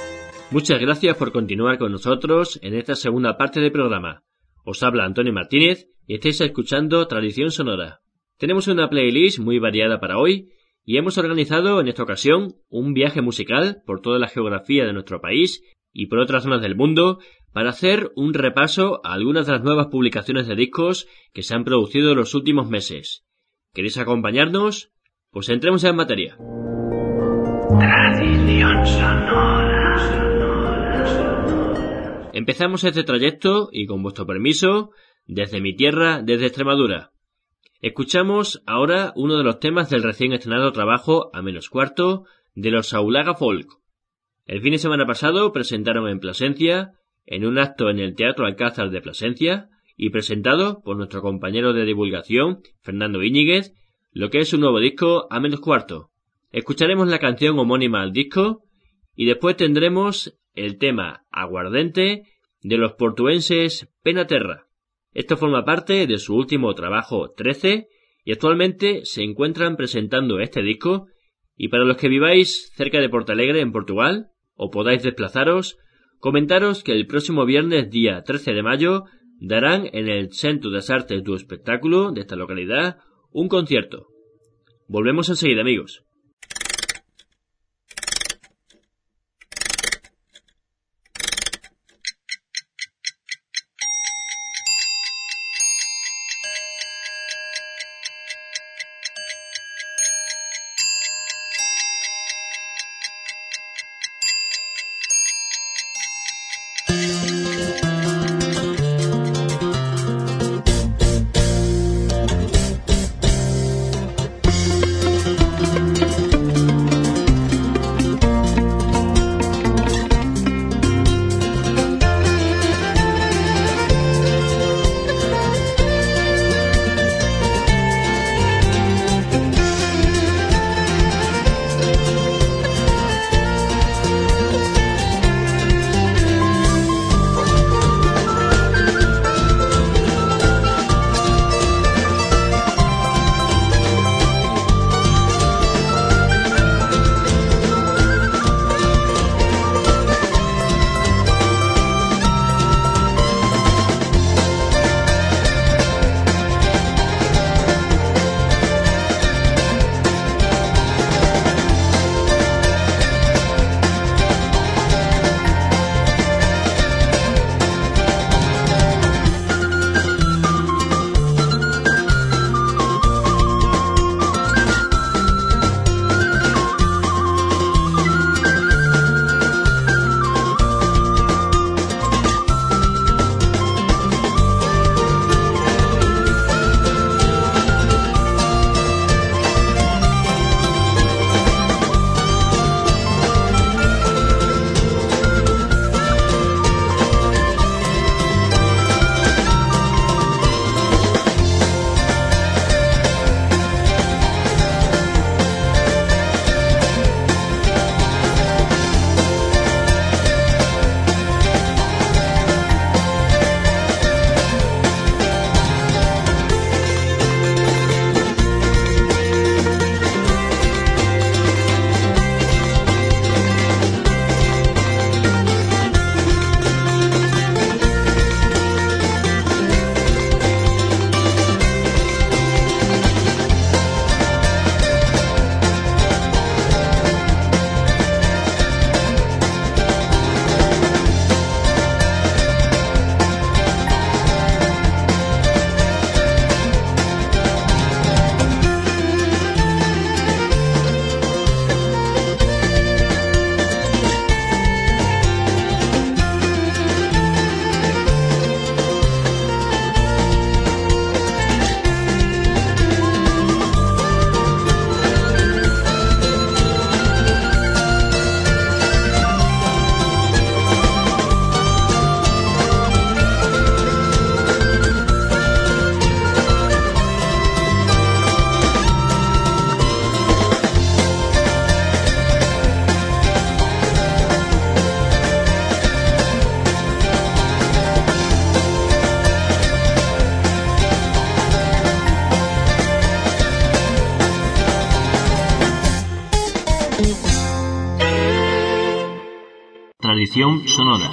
Muchas gracias por continuar con nosotros en esta segunda parte del programa. Os habla Antonio Martínez y estáis escuchando Tradición Sonora. Tenemos una playlist muy variada para hoy y hemos organizado en esta ocasión un viaje musical por toda la geografía de nuestro país y por otras zonas del mundo para hacer un repaso a algunas de las nuevas publicaciones de discos que se han producido en los últimos meses. ¿Queréis acompañarnos? Pues entremos en materia. Tradición sonora. Empezamos este trayecto y con vuestro permiso desde mi tierra, desde Extremadura. Escuchamos ahora uno de los temas del recién estrenado trabajo A menos cuarto de los Saulaga Folk. El fin de semana pasado presentaron en Plasencia, en un acto en el Teatro Alcázar de Plasencia, y presentado por nuestro compañero de divulgación, Fernando Íñiguez, lo que es su nuevo disco A menos cuarto. Escucharemos la canción homónima al disco y después tendremos el tema Aguardente de los portuenses Penaterra. Esto forma parte de su último trabajo 13 y actualmente se encuentran presentando este disco, y para los que viváis cerca de Portalegre en Portugal o podáis desplazaros, comentaros que el próximo viernes día 13 de mayo darán en el Centro das Artes do Espectáculo de esta localidad un concierto. Volvemos enseguida, amigos. Tradición sonora.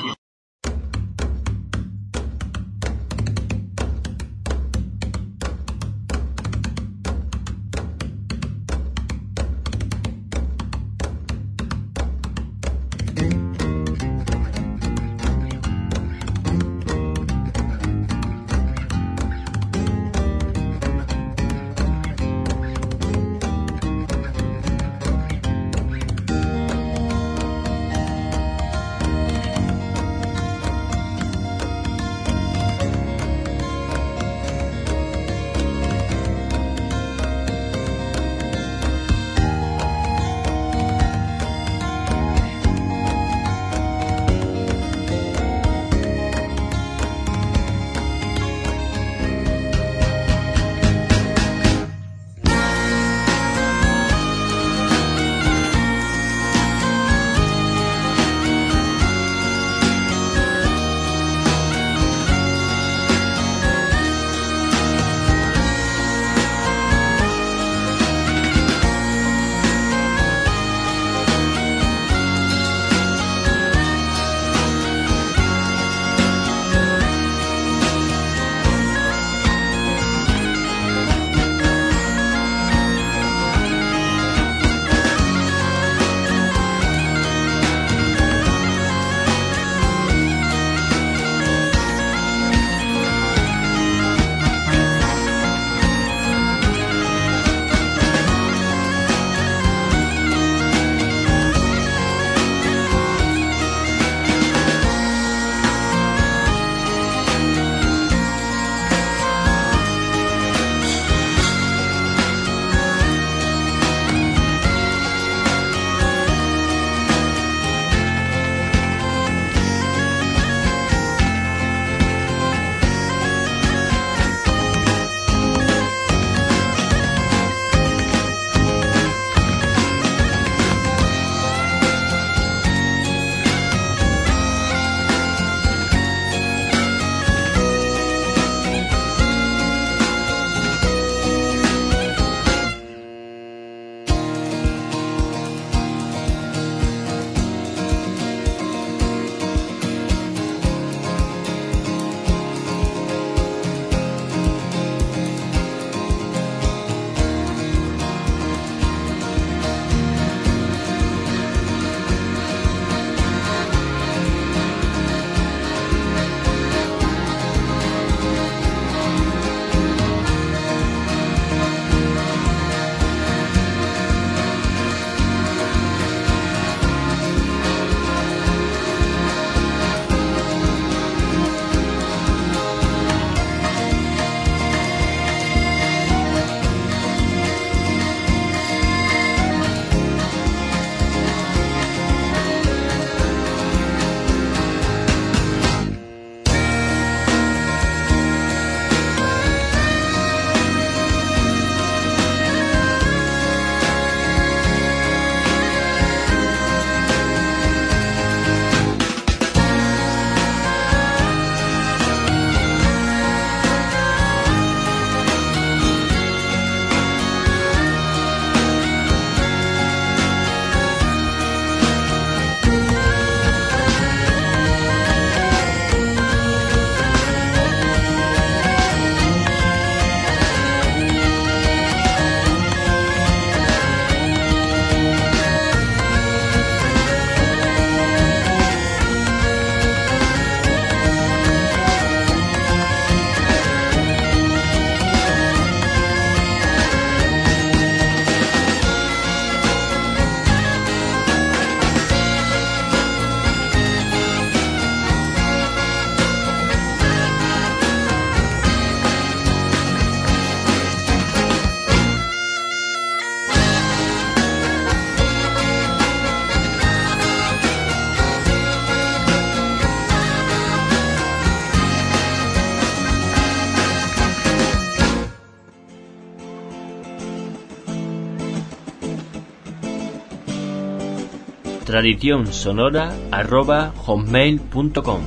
tradicionsonora@hotmail.com.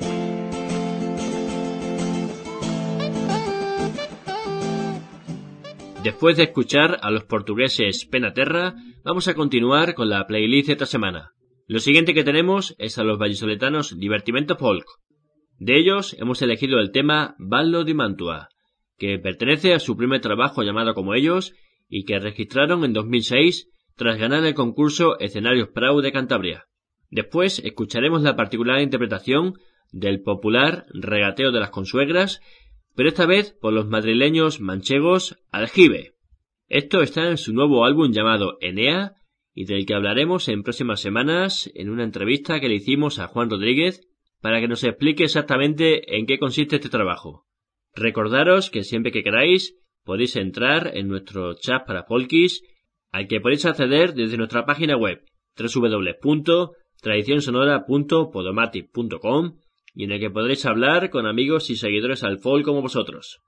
Después de escuchar a los portugueses Penaterra, vamos a continuar con la playlist de esta semana. Lo siguiente que tenemos es a los vallisoletanos Divertimento Folk. De ellos hemos elegido el tema Ballo di Mantua, que pertenece a su primer trabajo llamado como ellos y que registraron en 2006 tras ganar el concurso Escenarios Prau de Cantabria. Después escucharemos la particular interpretación del popular Regateo de las Consuegras, pero esta vez por los madrileños manchegos Aljibe. Esto está en su nuevo álbum llamado Enea y del que hablaremos en próximas semanas en una entrevista que le hicimos a Juan Rodríguez para que nos explique exactamente en qué consiste este trabajo. Recordaros que siempre que queráis podéis entrar en nuestro chat para folkis, al que podéis acceder desde nuestra página web www.tradicionsonora.podomatic.com y en el que podréis hablar con amigos y seguidores al folk como vosotros.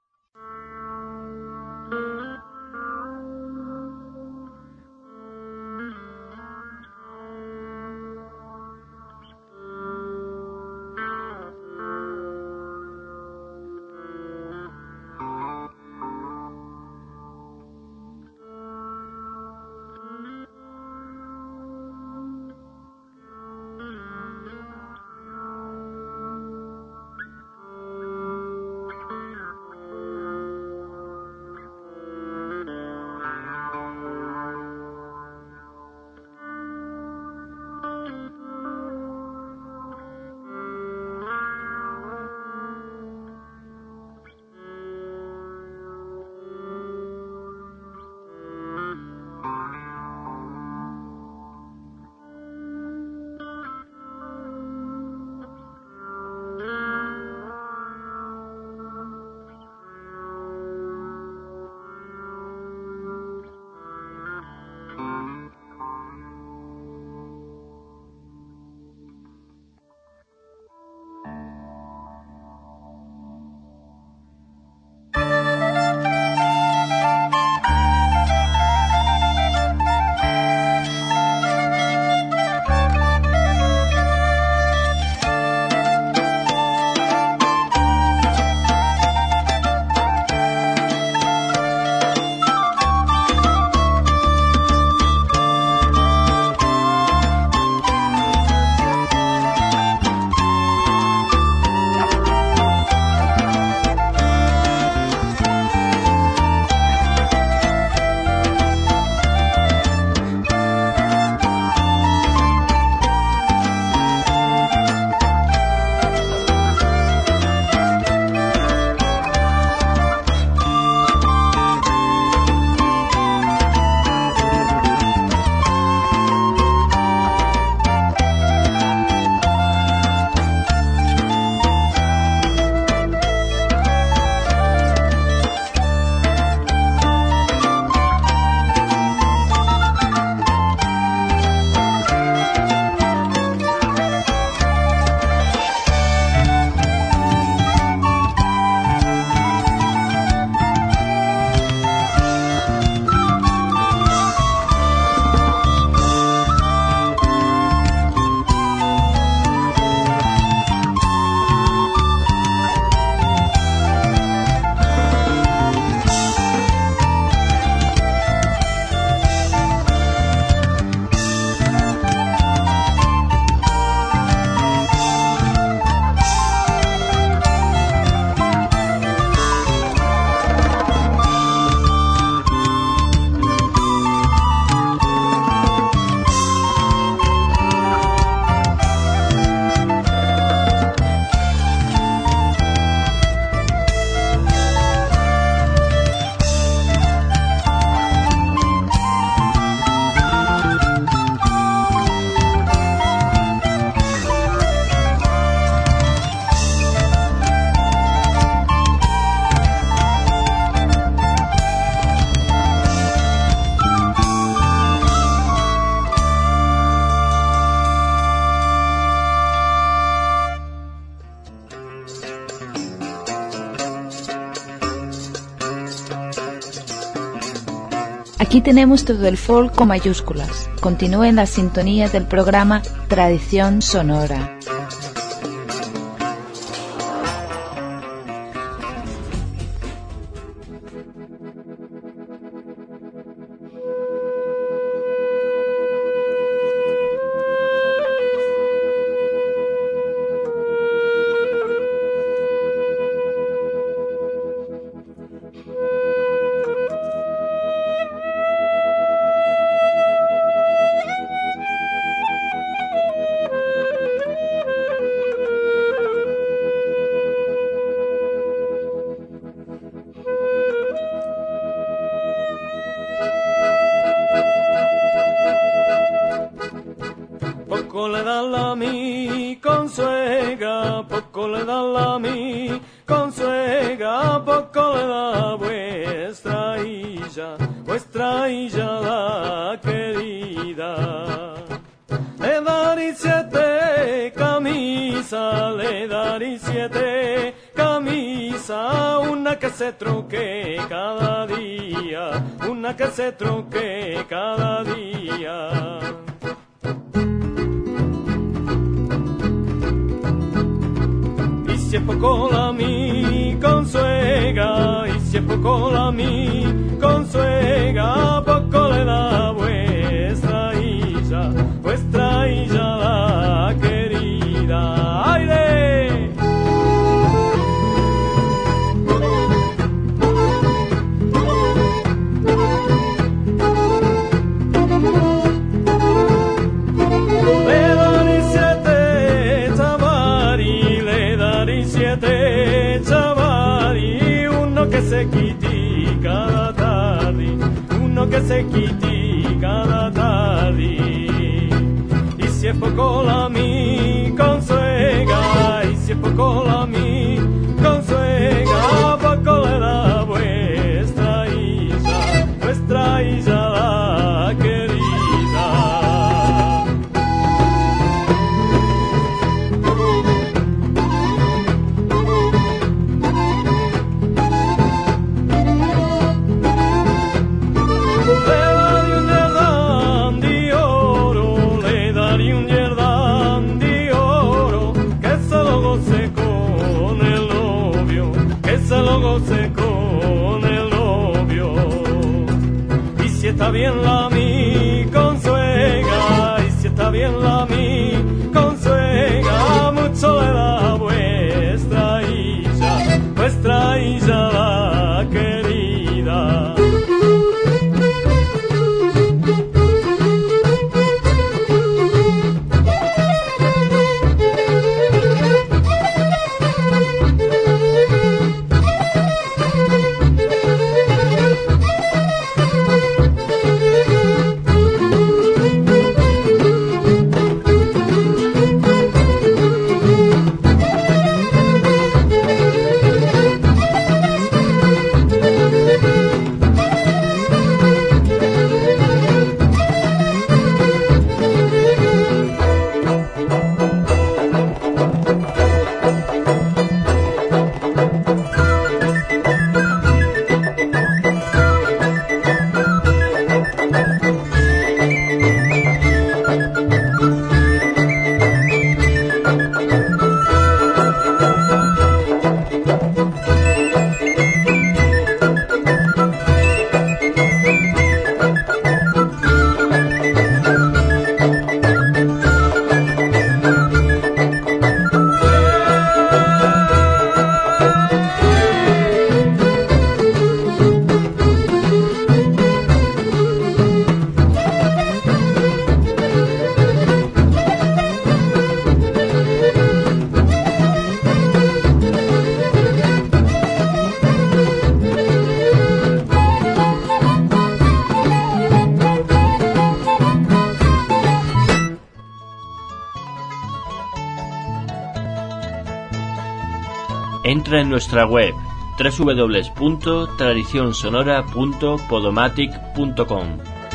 Aquí tenemos todo el folk con mayúsculas. Continúe en la sintonía del programa Tradición Sonora. poco le da la mi consuega, poco le da la mi consuega, poco le da vuestra hija la querida. Le daré 7 camisas, le daré 7 camisas, una que se troque cada día, una que se troque cada día. Y si es poco la mi consuega, y si es poco la mi consuega, poco le da vuestra hija la querida. ¡Aire! Le daré 7 chavari, le daré 7 chavari, uno que se quiti cada tarde, uno que se quiti cada tarde. Y si es poco la mi consuega, y si es poco la mi consuega, poco le da vuestra hija la querida. Con el novio. Y si está bien la mi consuega, y si está bien la mi consuega, mucho le da vuestra hija la querida. Entra en nuestra web www.tradicionsonora.podomatic.com.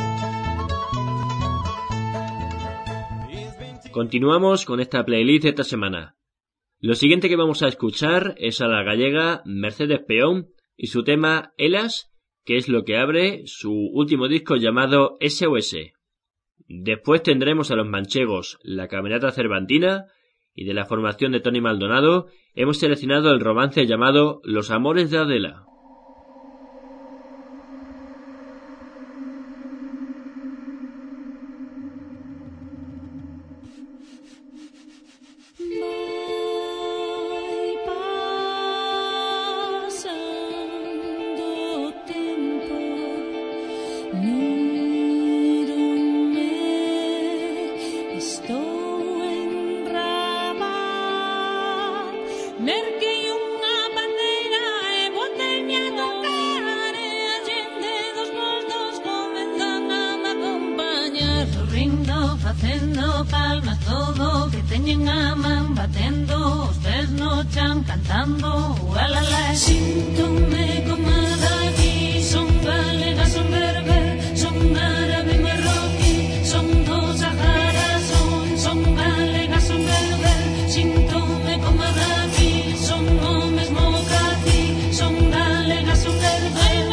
Continuamos con esta playlist de esta semana. Lo siguiente que vamos a escuchar es a la gallega Mercedes Peón y su tema Elas, que es lo que abre su último disco llamado SOS. Después tendremos a los manchegos La Camerata Cervantina, y de la formación de Tony Maldonado hemos seleccionado el romance llamado Los Amores de Adela. Facendo palmas teñen a man batendo, os pés no chan cantando, ualala. Síntome como daqui, son galega, son berber, son árabe, marroquí, son do Sahara, son galega, son berber. Síntome como daqui, son o mesmo que aquí, son galega, son berber.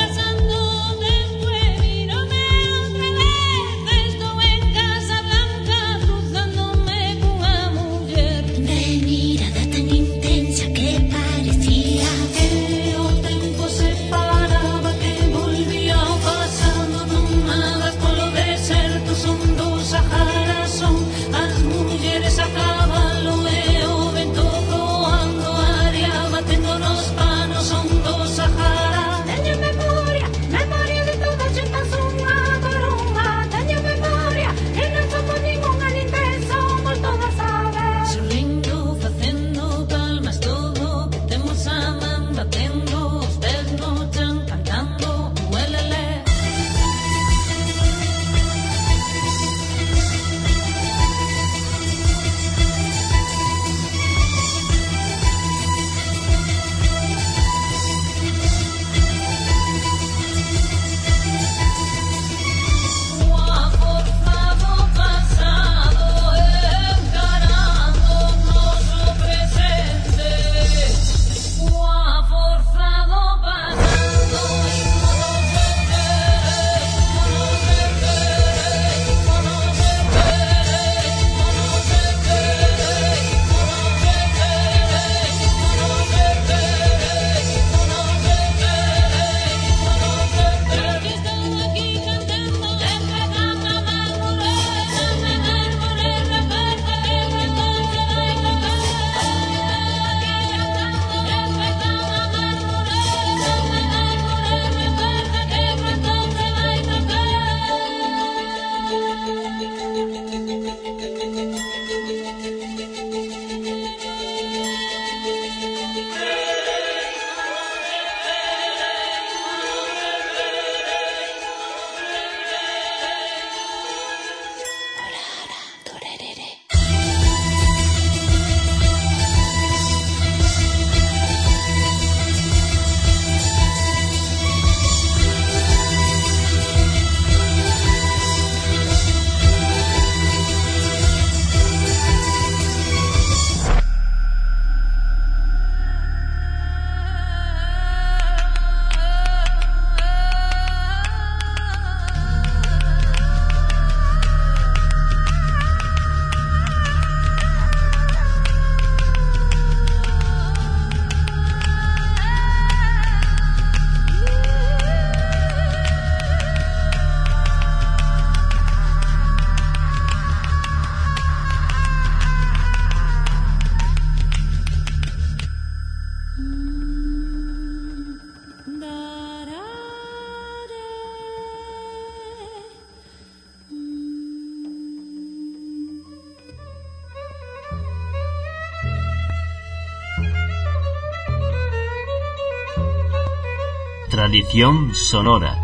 Tradición sonora.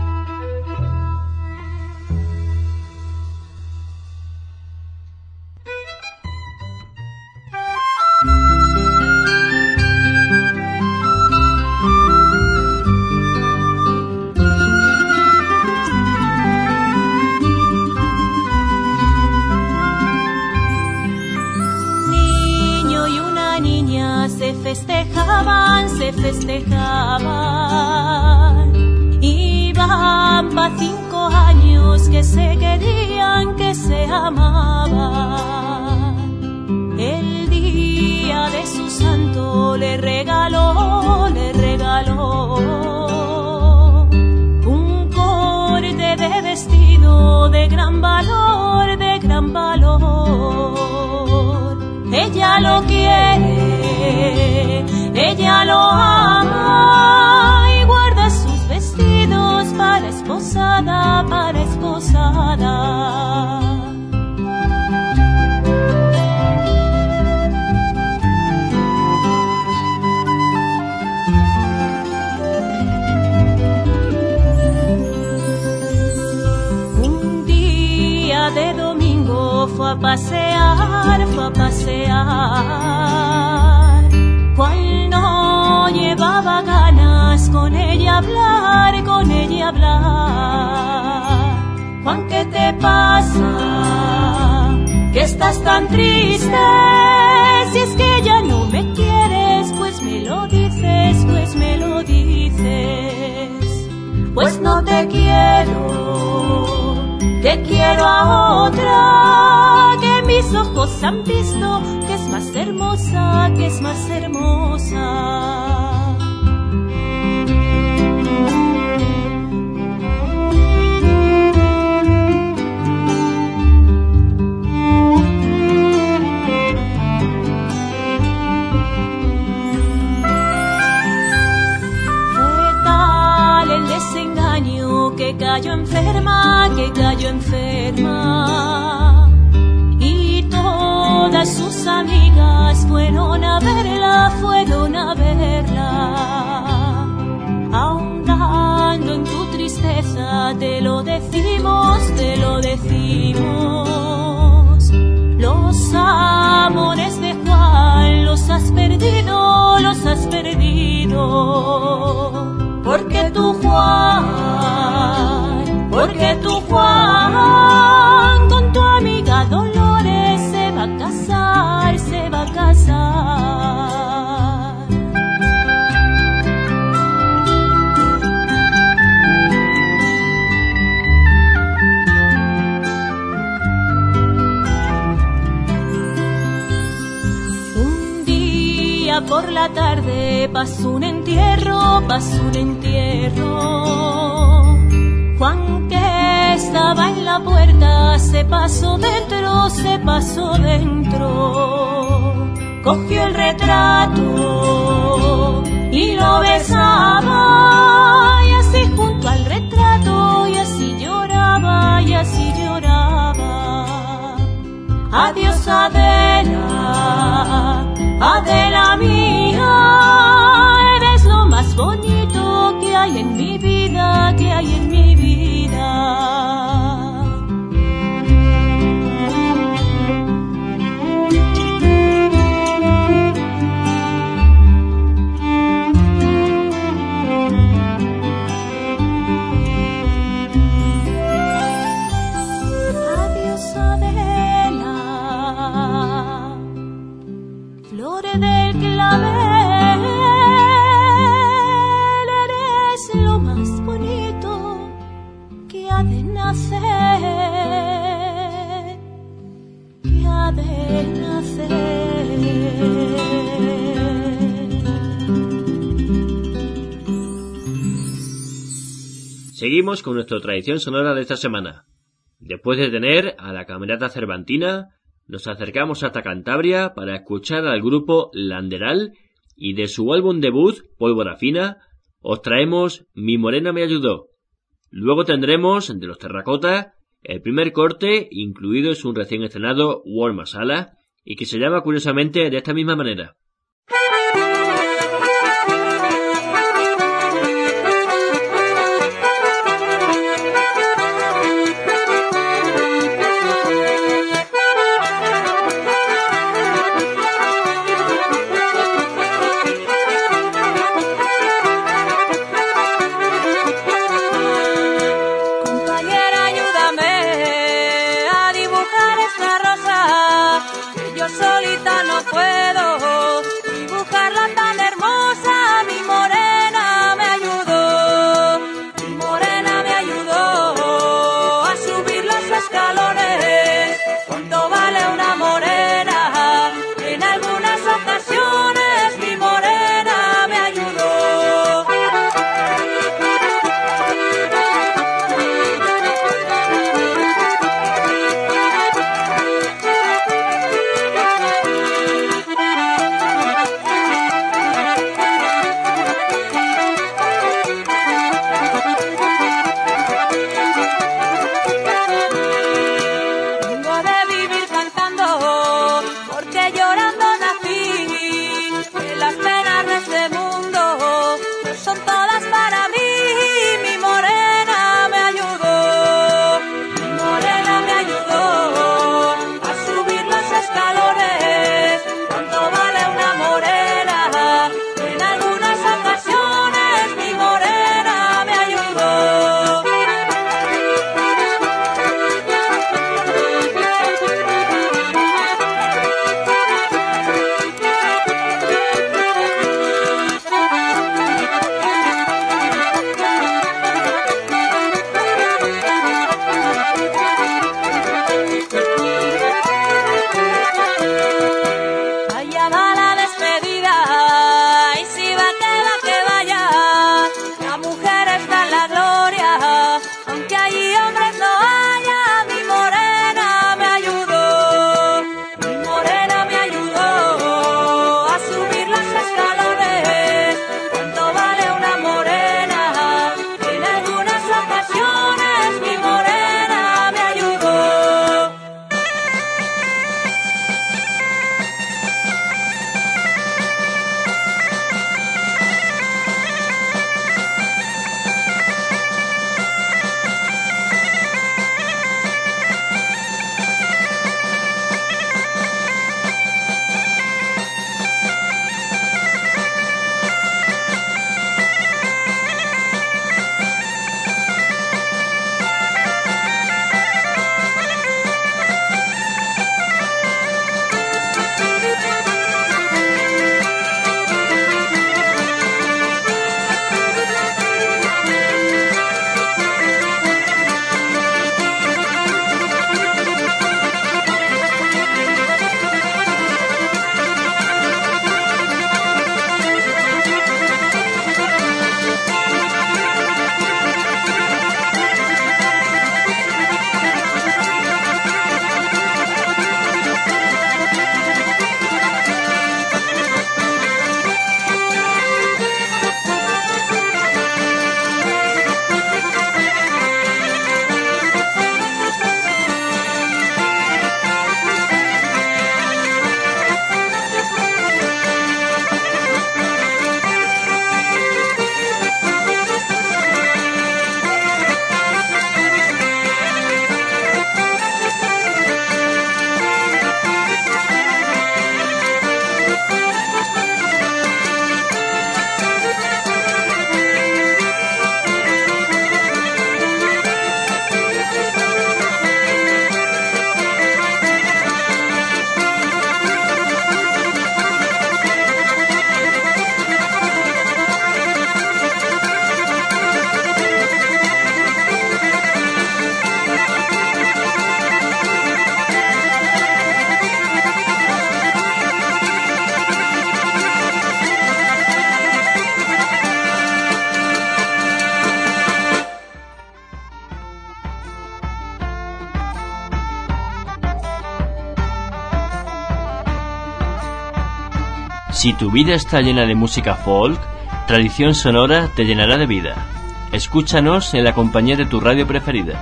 Niño y una niña se festejaban. Iban pa' 5 años que se querían, que se amaban. El día de su santo le regaló un corte de vestido de gran valor. Ella lo quiere, ella lo ama y guarda sus vestidos para esposada. Un día de domingo fue fue a pasear, fue a pasear. Cual no llevaba ganas con ella hablar, con ella hablar. Juan, ¿qué te pasa? Que estás tan triste. Si es que ya no me quieres, pues me lo dices, pues me lo dices. Pues no te quiero a otra, que mis ojos han visto que es más hermosa, que es más hermosa. Que cayó enferma, y todas sus amigas fueron a verla, ahondando en tu tristeza, te lo decimos, los amores de Juan los has perdido, porque tu Juan, con tu amiga Dolores se va a casar, se va a casar. Un día por la tarde pasó un entierro. Juan, que estaba en la puerta, se pasó dentro, cogió el retrato y lo besaba, y así junto al retrato, y así lloraba, Adiós, Adela mía, eres lo más bonito que hay en mi vida, Adiós, Adela, flores del clavel, eres lo más bonito que ha de nacer, Seguimos con nuestra tradición sonora de esta semana. Después de tener a la Camerata Cervantina, nos acercamos hasta Cantabria para escuchar al grupo Landeral, y de su álbum debut, Pólvora Fina, os traemos Mi Morena me ayudó. Luego tendremos, de los Terracota, el primer corte incluido en su recién estrenado War Masala, y que se llama curiosamente de esta misma manera. Solita no puedo. Si tu vida está llena de música folk, Tradición Sonora te llenará de vida. Escúchanos en la compañía de tu radio preferida.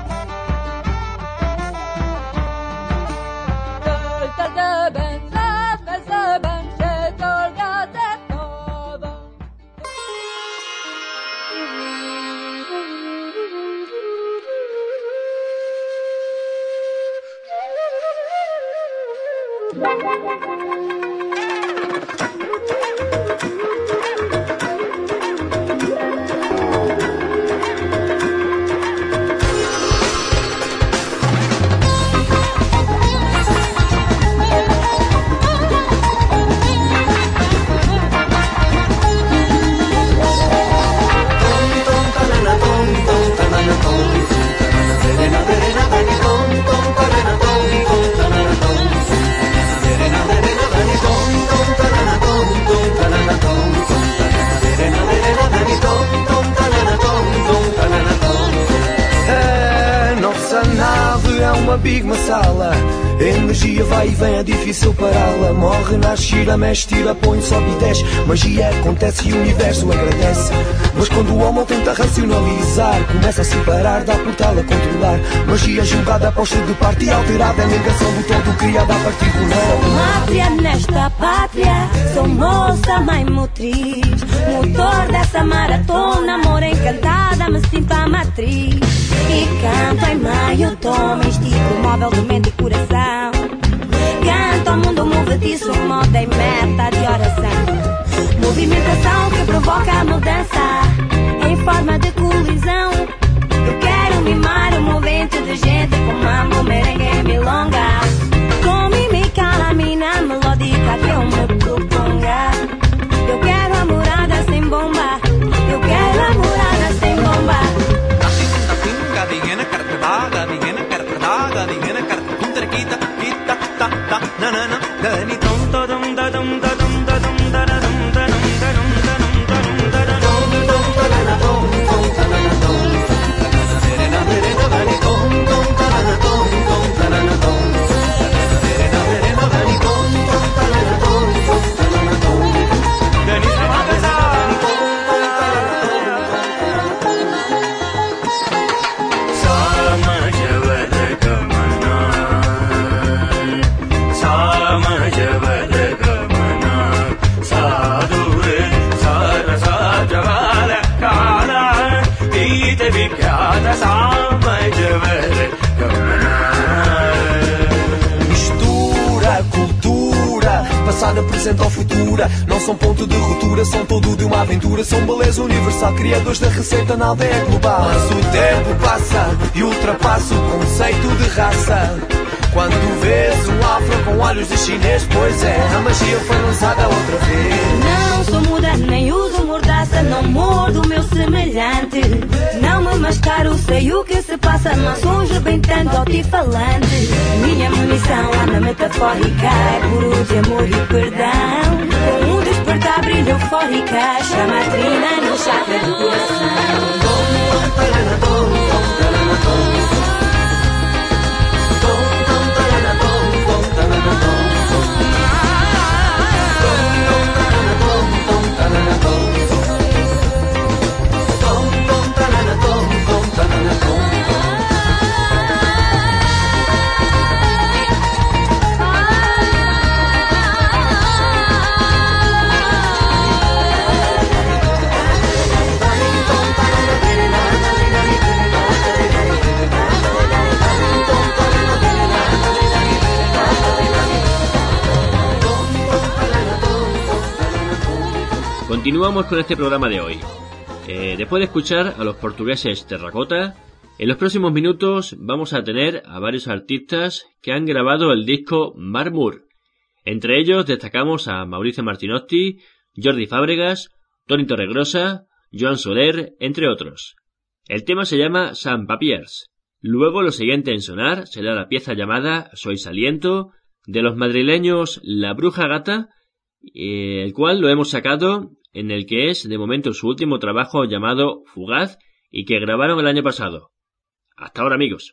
Big Massala, energia vai e vem, é difícil pará-la. Morre, nasce, gira, mexe, tira, põe, sobe e desce. Magia acontece e o universo agradece. Mas quando o homem tenta racionalizar, começa a separar, dá por tal a controlar. Magia julgada, posta de parte e alterada. A negação do todo criada a partir do não. Mátria nesta pátria, sou moça, mãe motriz. Motor dessa maratona, amor encantada, me sinto a matriz. E canto em meio tom, estico móvel de mente e coração. Canto ao mundo movediço, moda e meta de oração. Movimentação que provoca a mudança em forma de colisão. Eu quero mimar um movimento de gente com mambo, merengue e milonga. Com mímica, lamina melódica que eu me proponga. Eu quero a morada sem bomba. Eu quero a morada sem bomba. Mistura, cultura, passada, presente ou futura. Não são ponto de ruptura, são todo de uma aventura. São beleza universal, criadores da receita na aldeia global. Mas o tempo passa e ultrapassa o conceito de raça. Quando vês um afro com olhos de chinês, pois é, a magia foi lançada outra vez. Não sou muda, nem uso mordaça, não mordo o meu semelhante. Não me mascaro, sei o que se passa, mas hoje bem tanto altifalante. Minha munição anda metafórica, é puro de amor e perdão. Com um despertar brilho eufórica, chama a trina no chakra do coração. Continuamos con este programa de hoy. Después de escuchar a los portugueses Terracota, en los próximos minutos vamos a tener a varios artistas que han grabado el disco Marmur. Entre ellos destacamos a Mauricio Martinotti, Jordi Fábregas, Toni Torregrosa, Joan Soler, entre otros. El tema se llama Sans Papiers. Luego lo siguiente en sonar será la pieza llamada Soy Saliento, de los madrileños La Bruja Gata, el cual lo hemos sacado en el que es de momento su último trabajo llamado Fugaz y que grabaron el año pasado. Hasta ahora, amigos.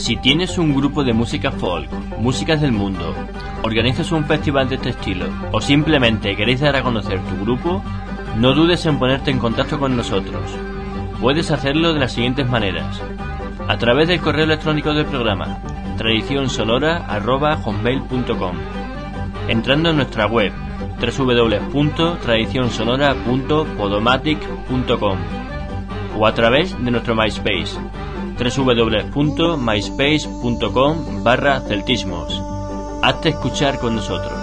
Si tienes un grupo de música folk, músicas del mundo, organizas un festival de este estilo o simplemente queréis dar a conocer tu grupo, no dudes en ponerte en contacto con nosotros. Puedes hacerlo de las siguientes maneras: a través del correo electrónico del programa tradicionsonora@hotmail.com, entrando en nuestra web www.tradicionsonora.podomatic.com o a través de nuestro MySpace www.myspace.com/celtismos. Hazte escuchar con nosotros.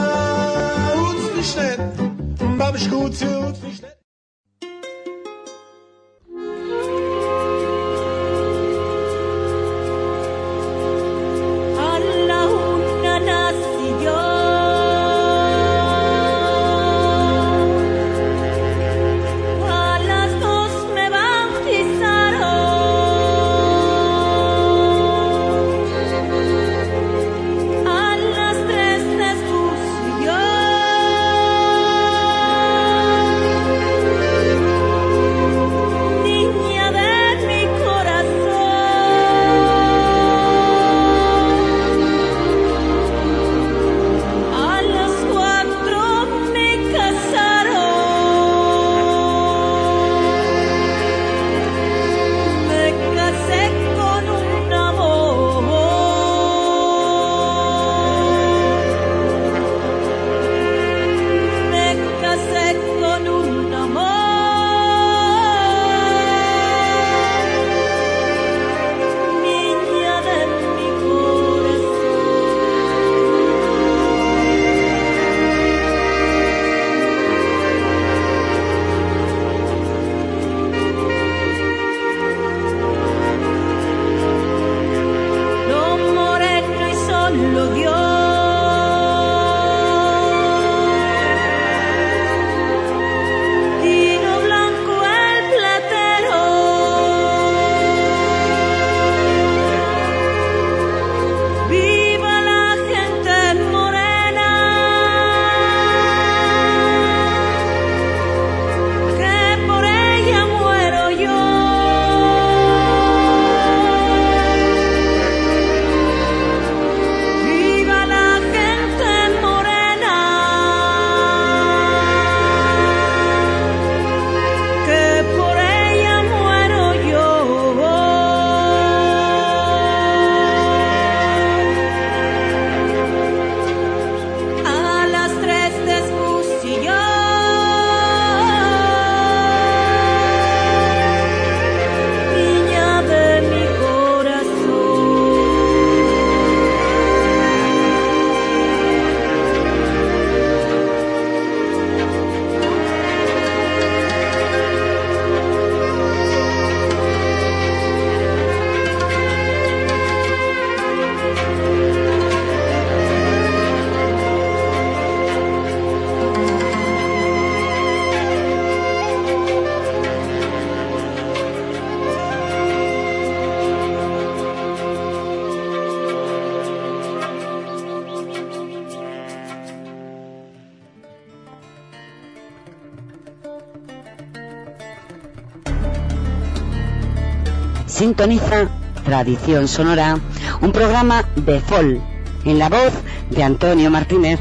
Sintoniza Tradición Sonora, un programa de folk, en la voz de Antonio Martínez.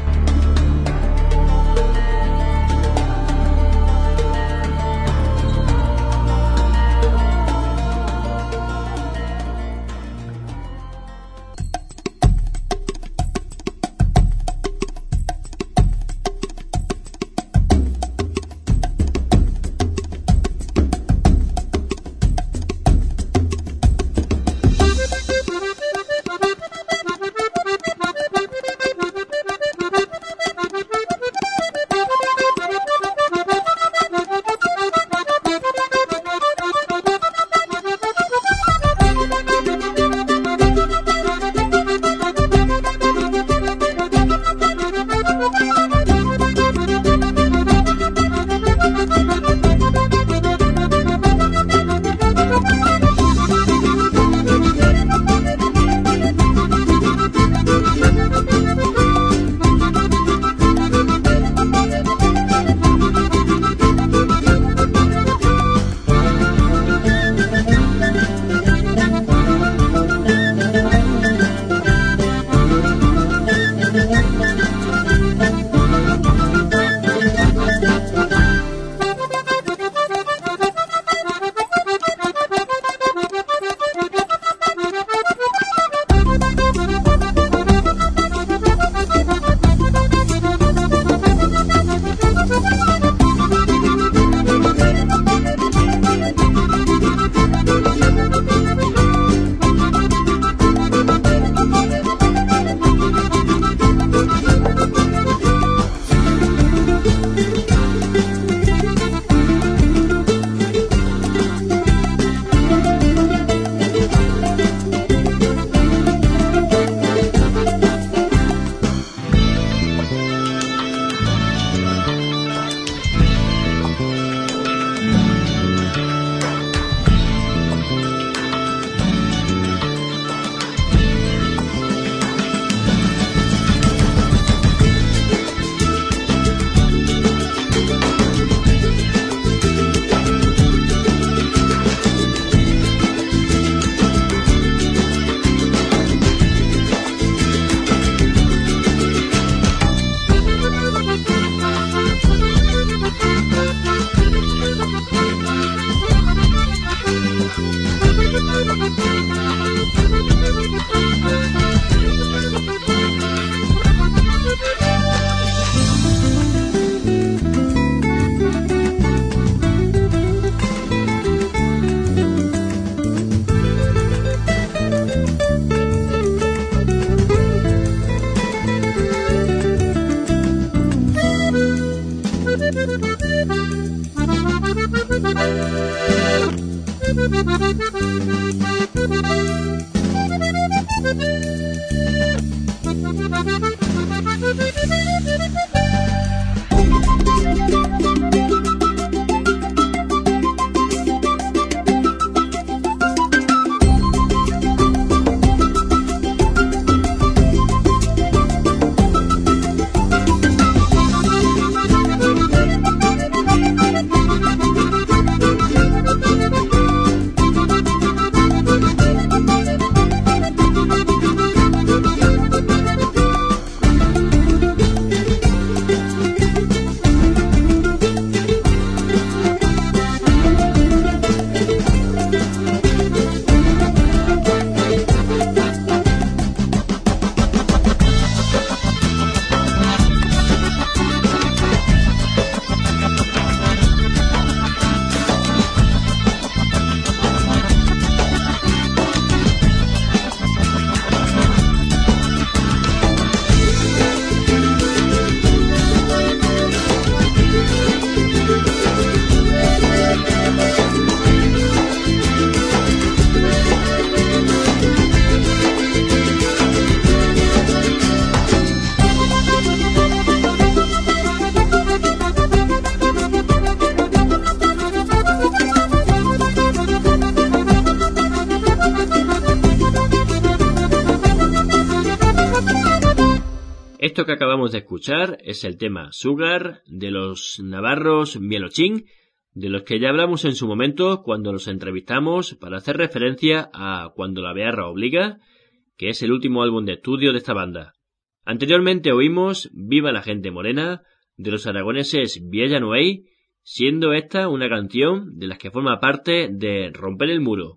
Esto que acabamos de escuchar es el tema Sugar de los navarros Mielochín, de los que ya hablamos en su momento cuando los entrevistamos para hacer referencia a Cuando la Bearra Obliga, que es el último álbum de estudio de esta banda. Anteriormente oímos Viva la gente morena, de los aragoneses Viella Noey, siendo esta una canción de las que forma parte de Romper el Muro.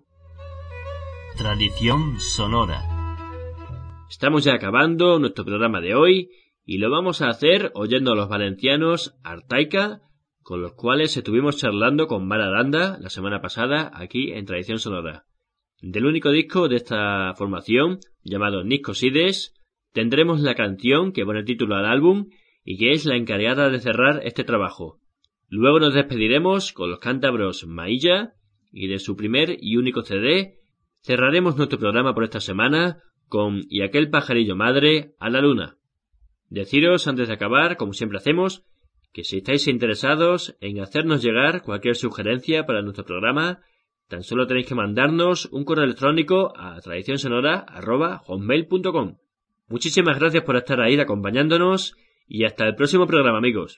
Tradición sonora. Estamos ya acabando nuestro programa de hoy y lo vamos a hacer oyendo a los valencianos Artaica, con los cuales estuvimos charlando con Mara Aranda la semana pasada aquí en Tradición Sonora. Del único disco de esta formación, llamado Niscosides, tendremos la canción que pone el título al álbum y que es la encargada de cerrar este trabajo. Luego nos despediremos con los cántabros Mailla y de su primer y único CD cerraremos nuestro programa por esta semana con Y aquel pajarillo madre a la luna. Deciros antes de acabar, como siempre hacemos, que si estáis interesados en hacernos llegar cualquier sugerencia para nuestro programa, tan solo tenéis que mandarnos un correo electrónico a tradicionsonora@hotmail.com. Muchísimas gracias por estar ahí acompañándonos y hasta el próximo programa, amigos.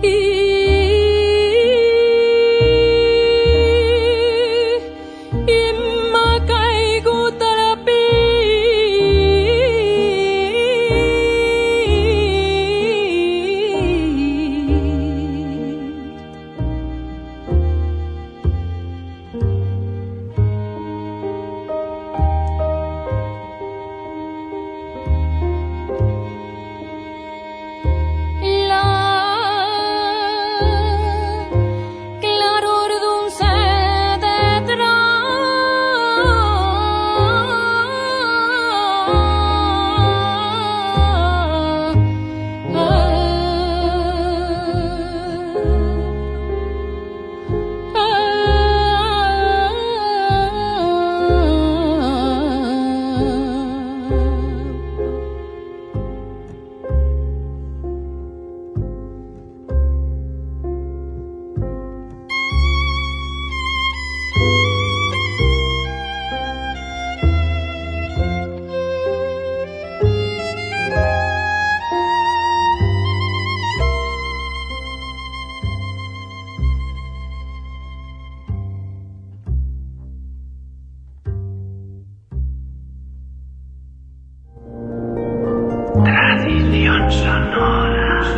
Tradición sonora.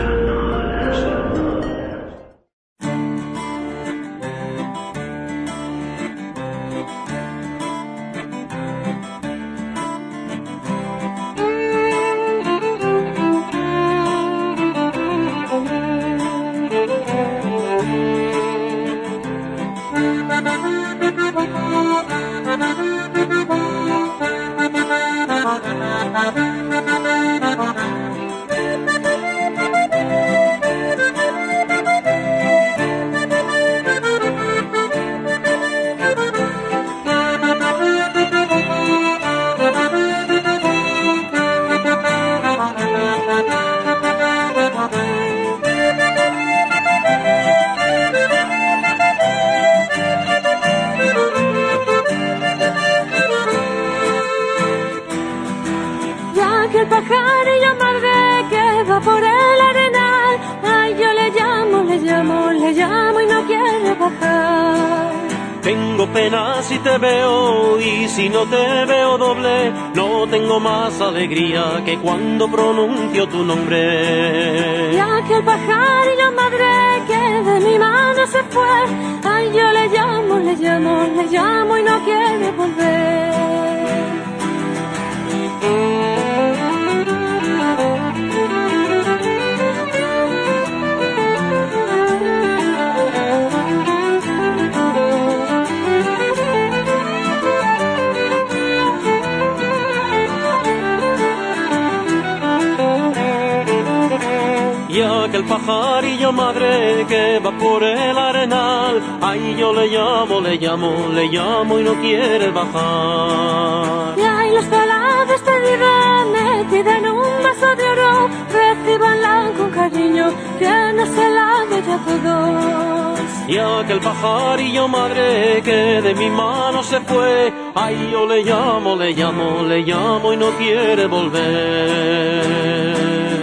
Tengo pena si te veo y si no te veo doble, no tengo más alegría que cuando pronuncio tu nombre. Y aquel pajarillo madre que de mi mano se fue, ay, yo le llamo y no quiere volver. Y aquel pajarillo madre que va por el arenal, ay, yo le llamo y no quiere bajar. Y ay, los de la despedida metida en un vaso de oro, recíbanla con cariño, que no se la doy a todos. Y aquel pajarillo madre que de mi mano se fue, ay, yo le llamo y no quiere volver.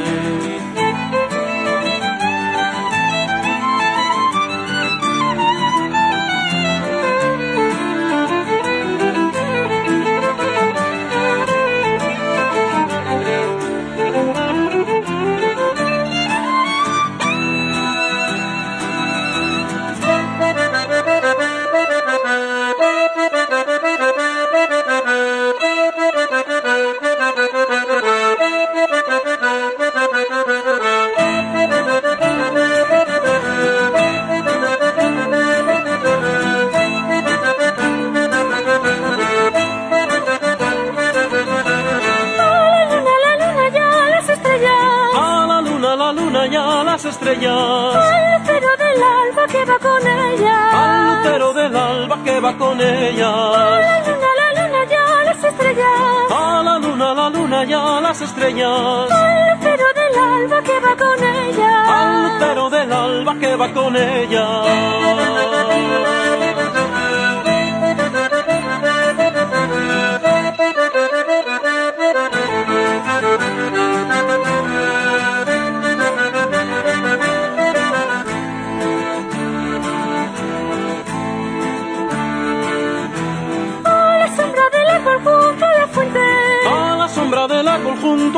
Al lucero del alba que va con ella. Al lucero del alba que va con ella. La luna ya las estrellas. A la luna ya las estrellas. Al lucero del alba que va con ella. Al lucero del alba que va con ella.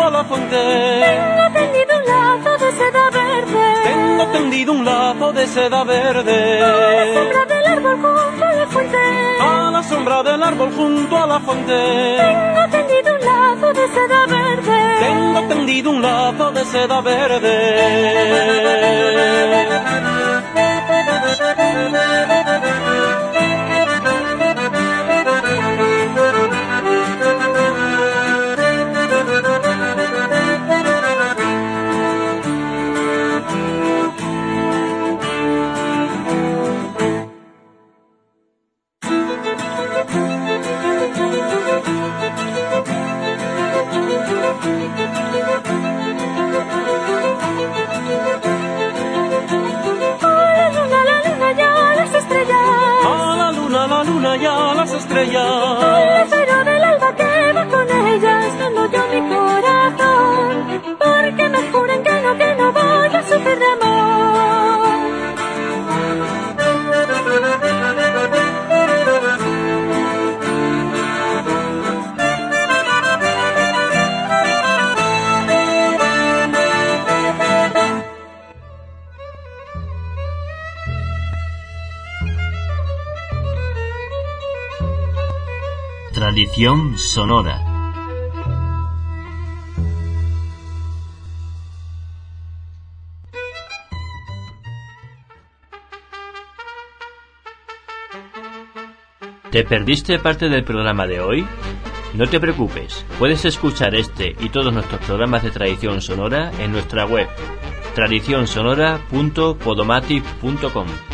junto a la fuente. Tengo tendido un lazo de seda verde. Tengo tendido un lazo de seda verde. A la sombra del árbol junto a la fuente. A la sombra del árbol junto a la fuente. Tengo tendido un lazo de seda verde. Tengo tendido un lazo de seda verde. Al lucero del alba que va con ellas, dando yo mi corazón, porque me juran que no voy a sufrir de amor. Tradición sonora. ¿Te perdiste parte del programa de hoy? No te preocupes, puedes escuchar este y todos nuestros programas de tradición sonora en nuestra web tradicionsonora.podomatic.com.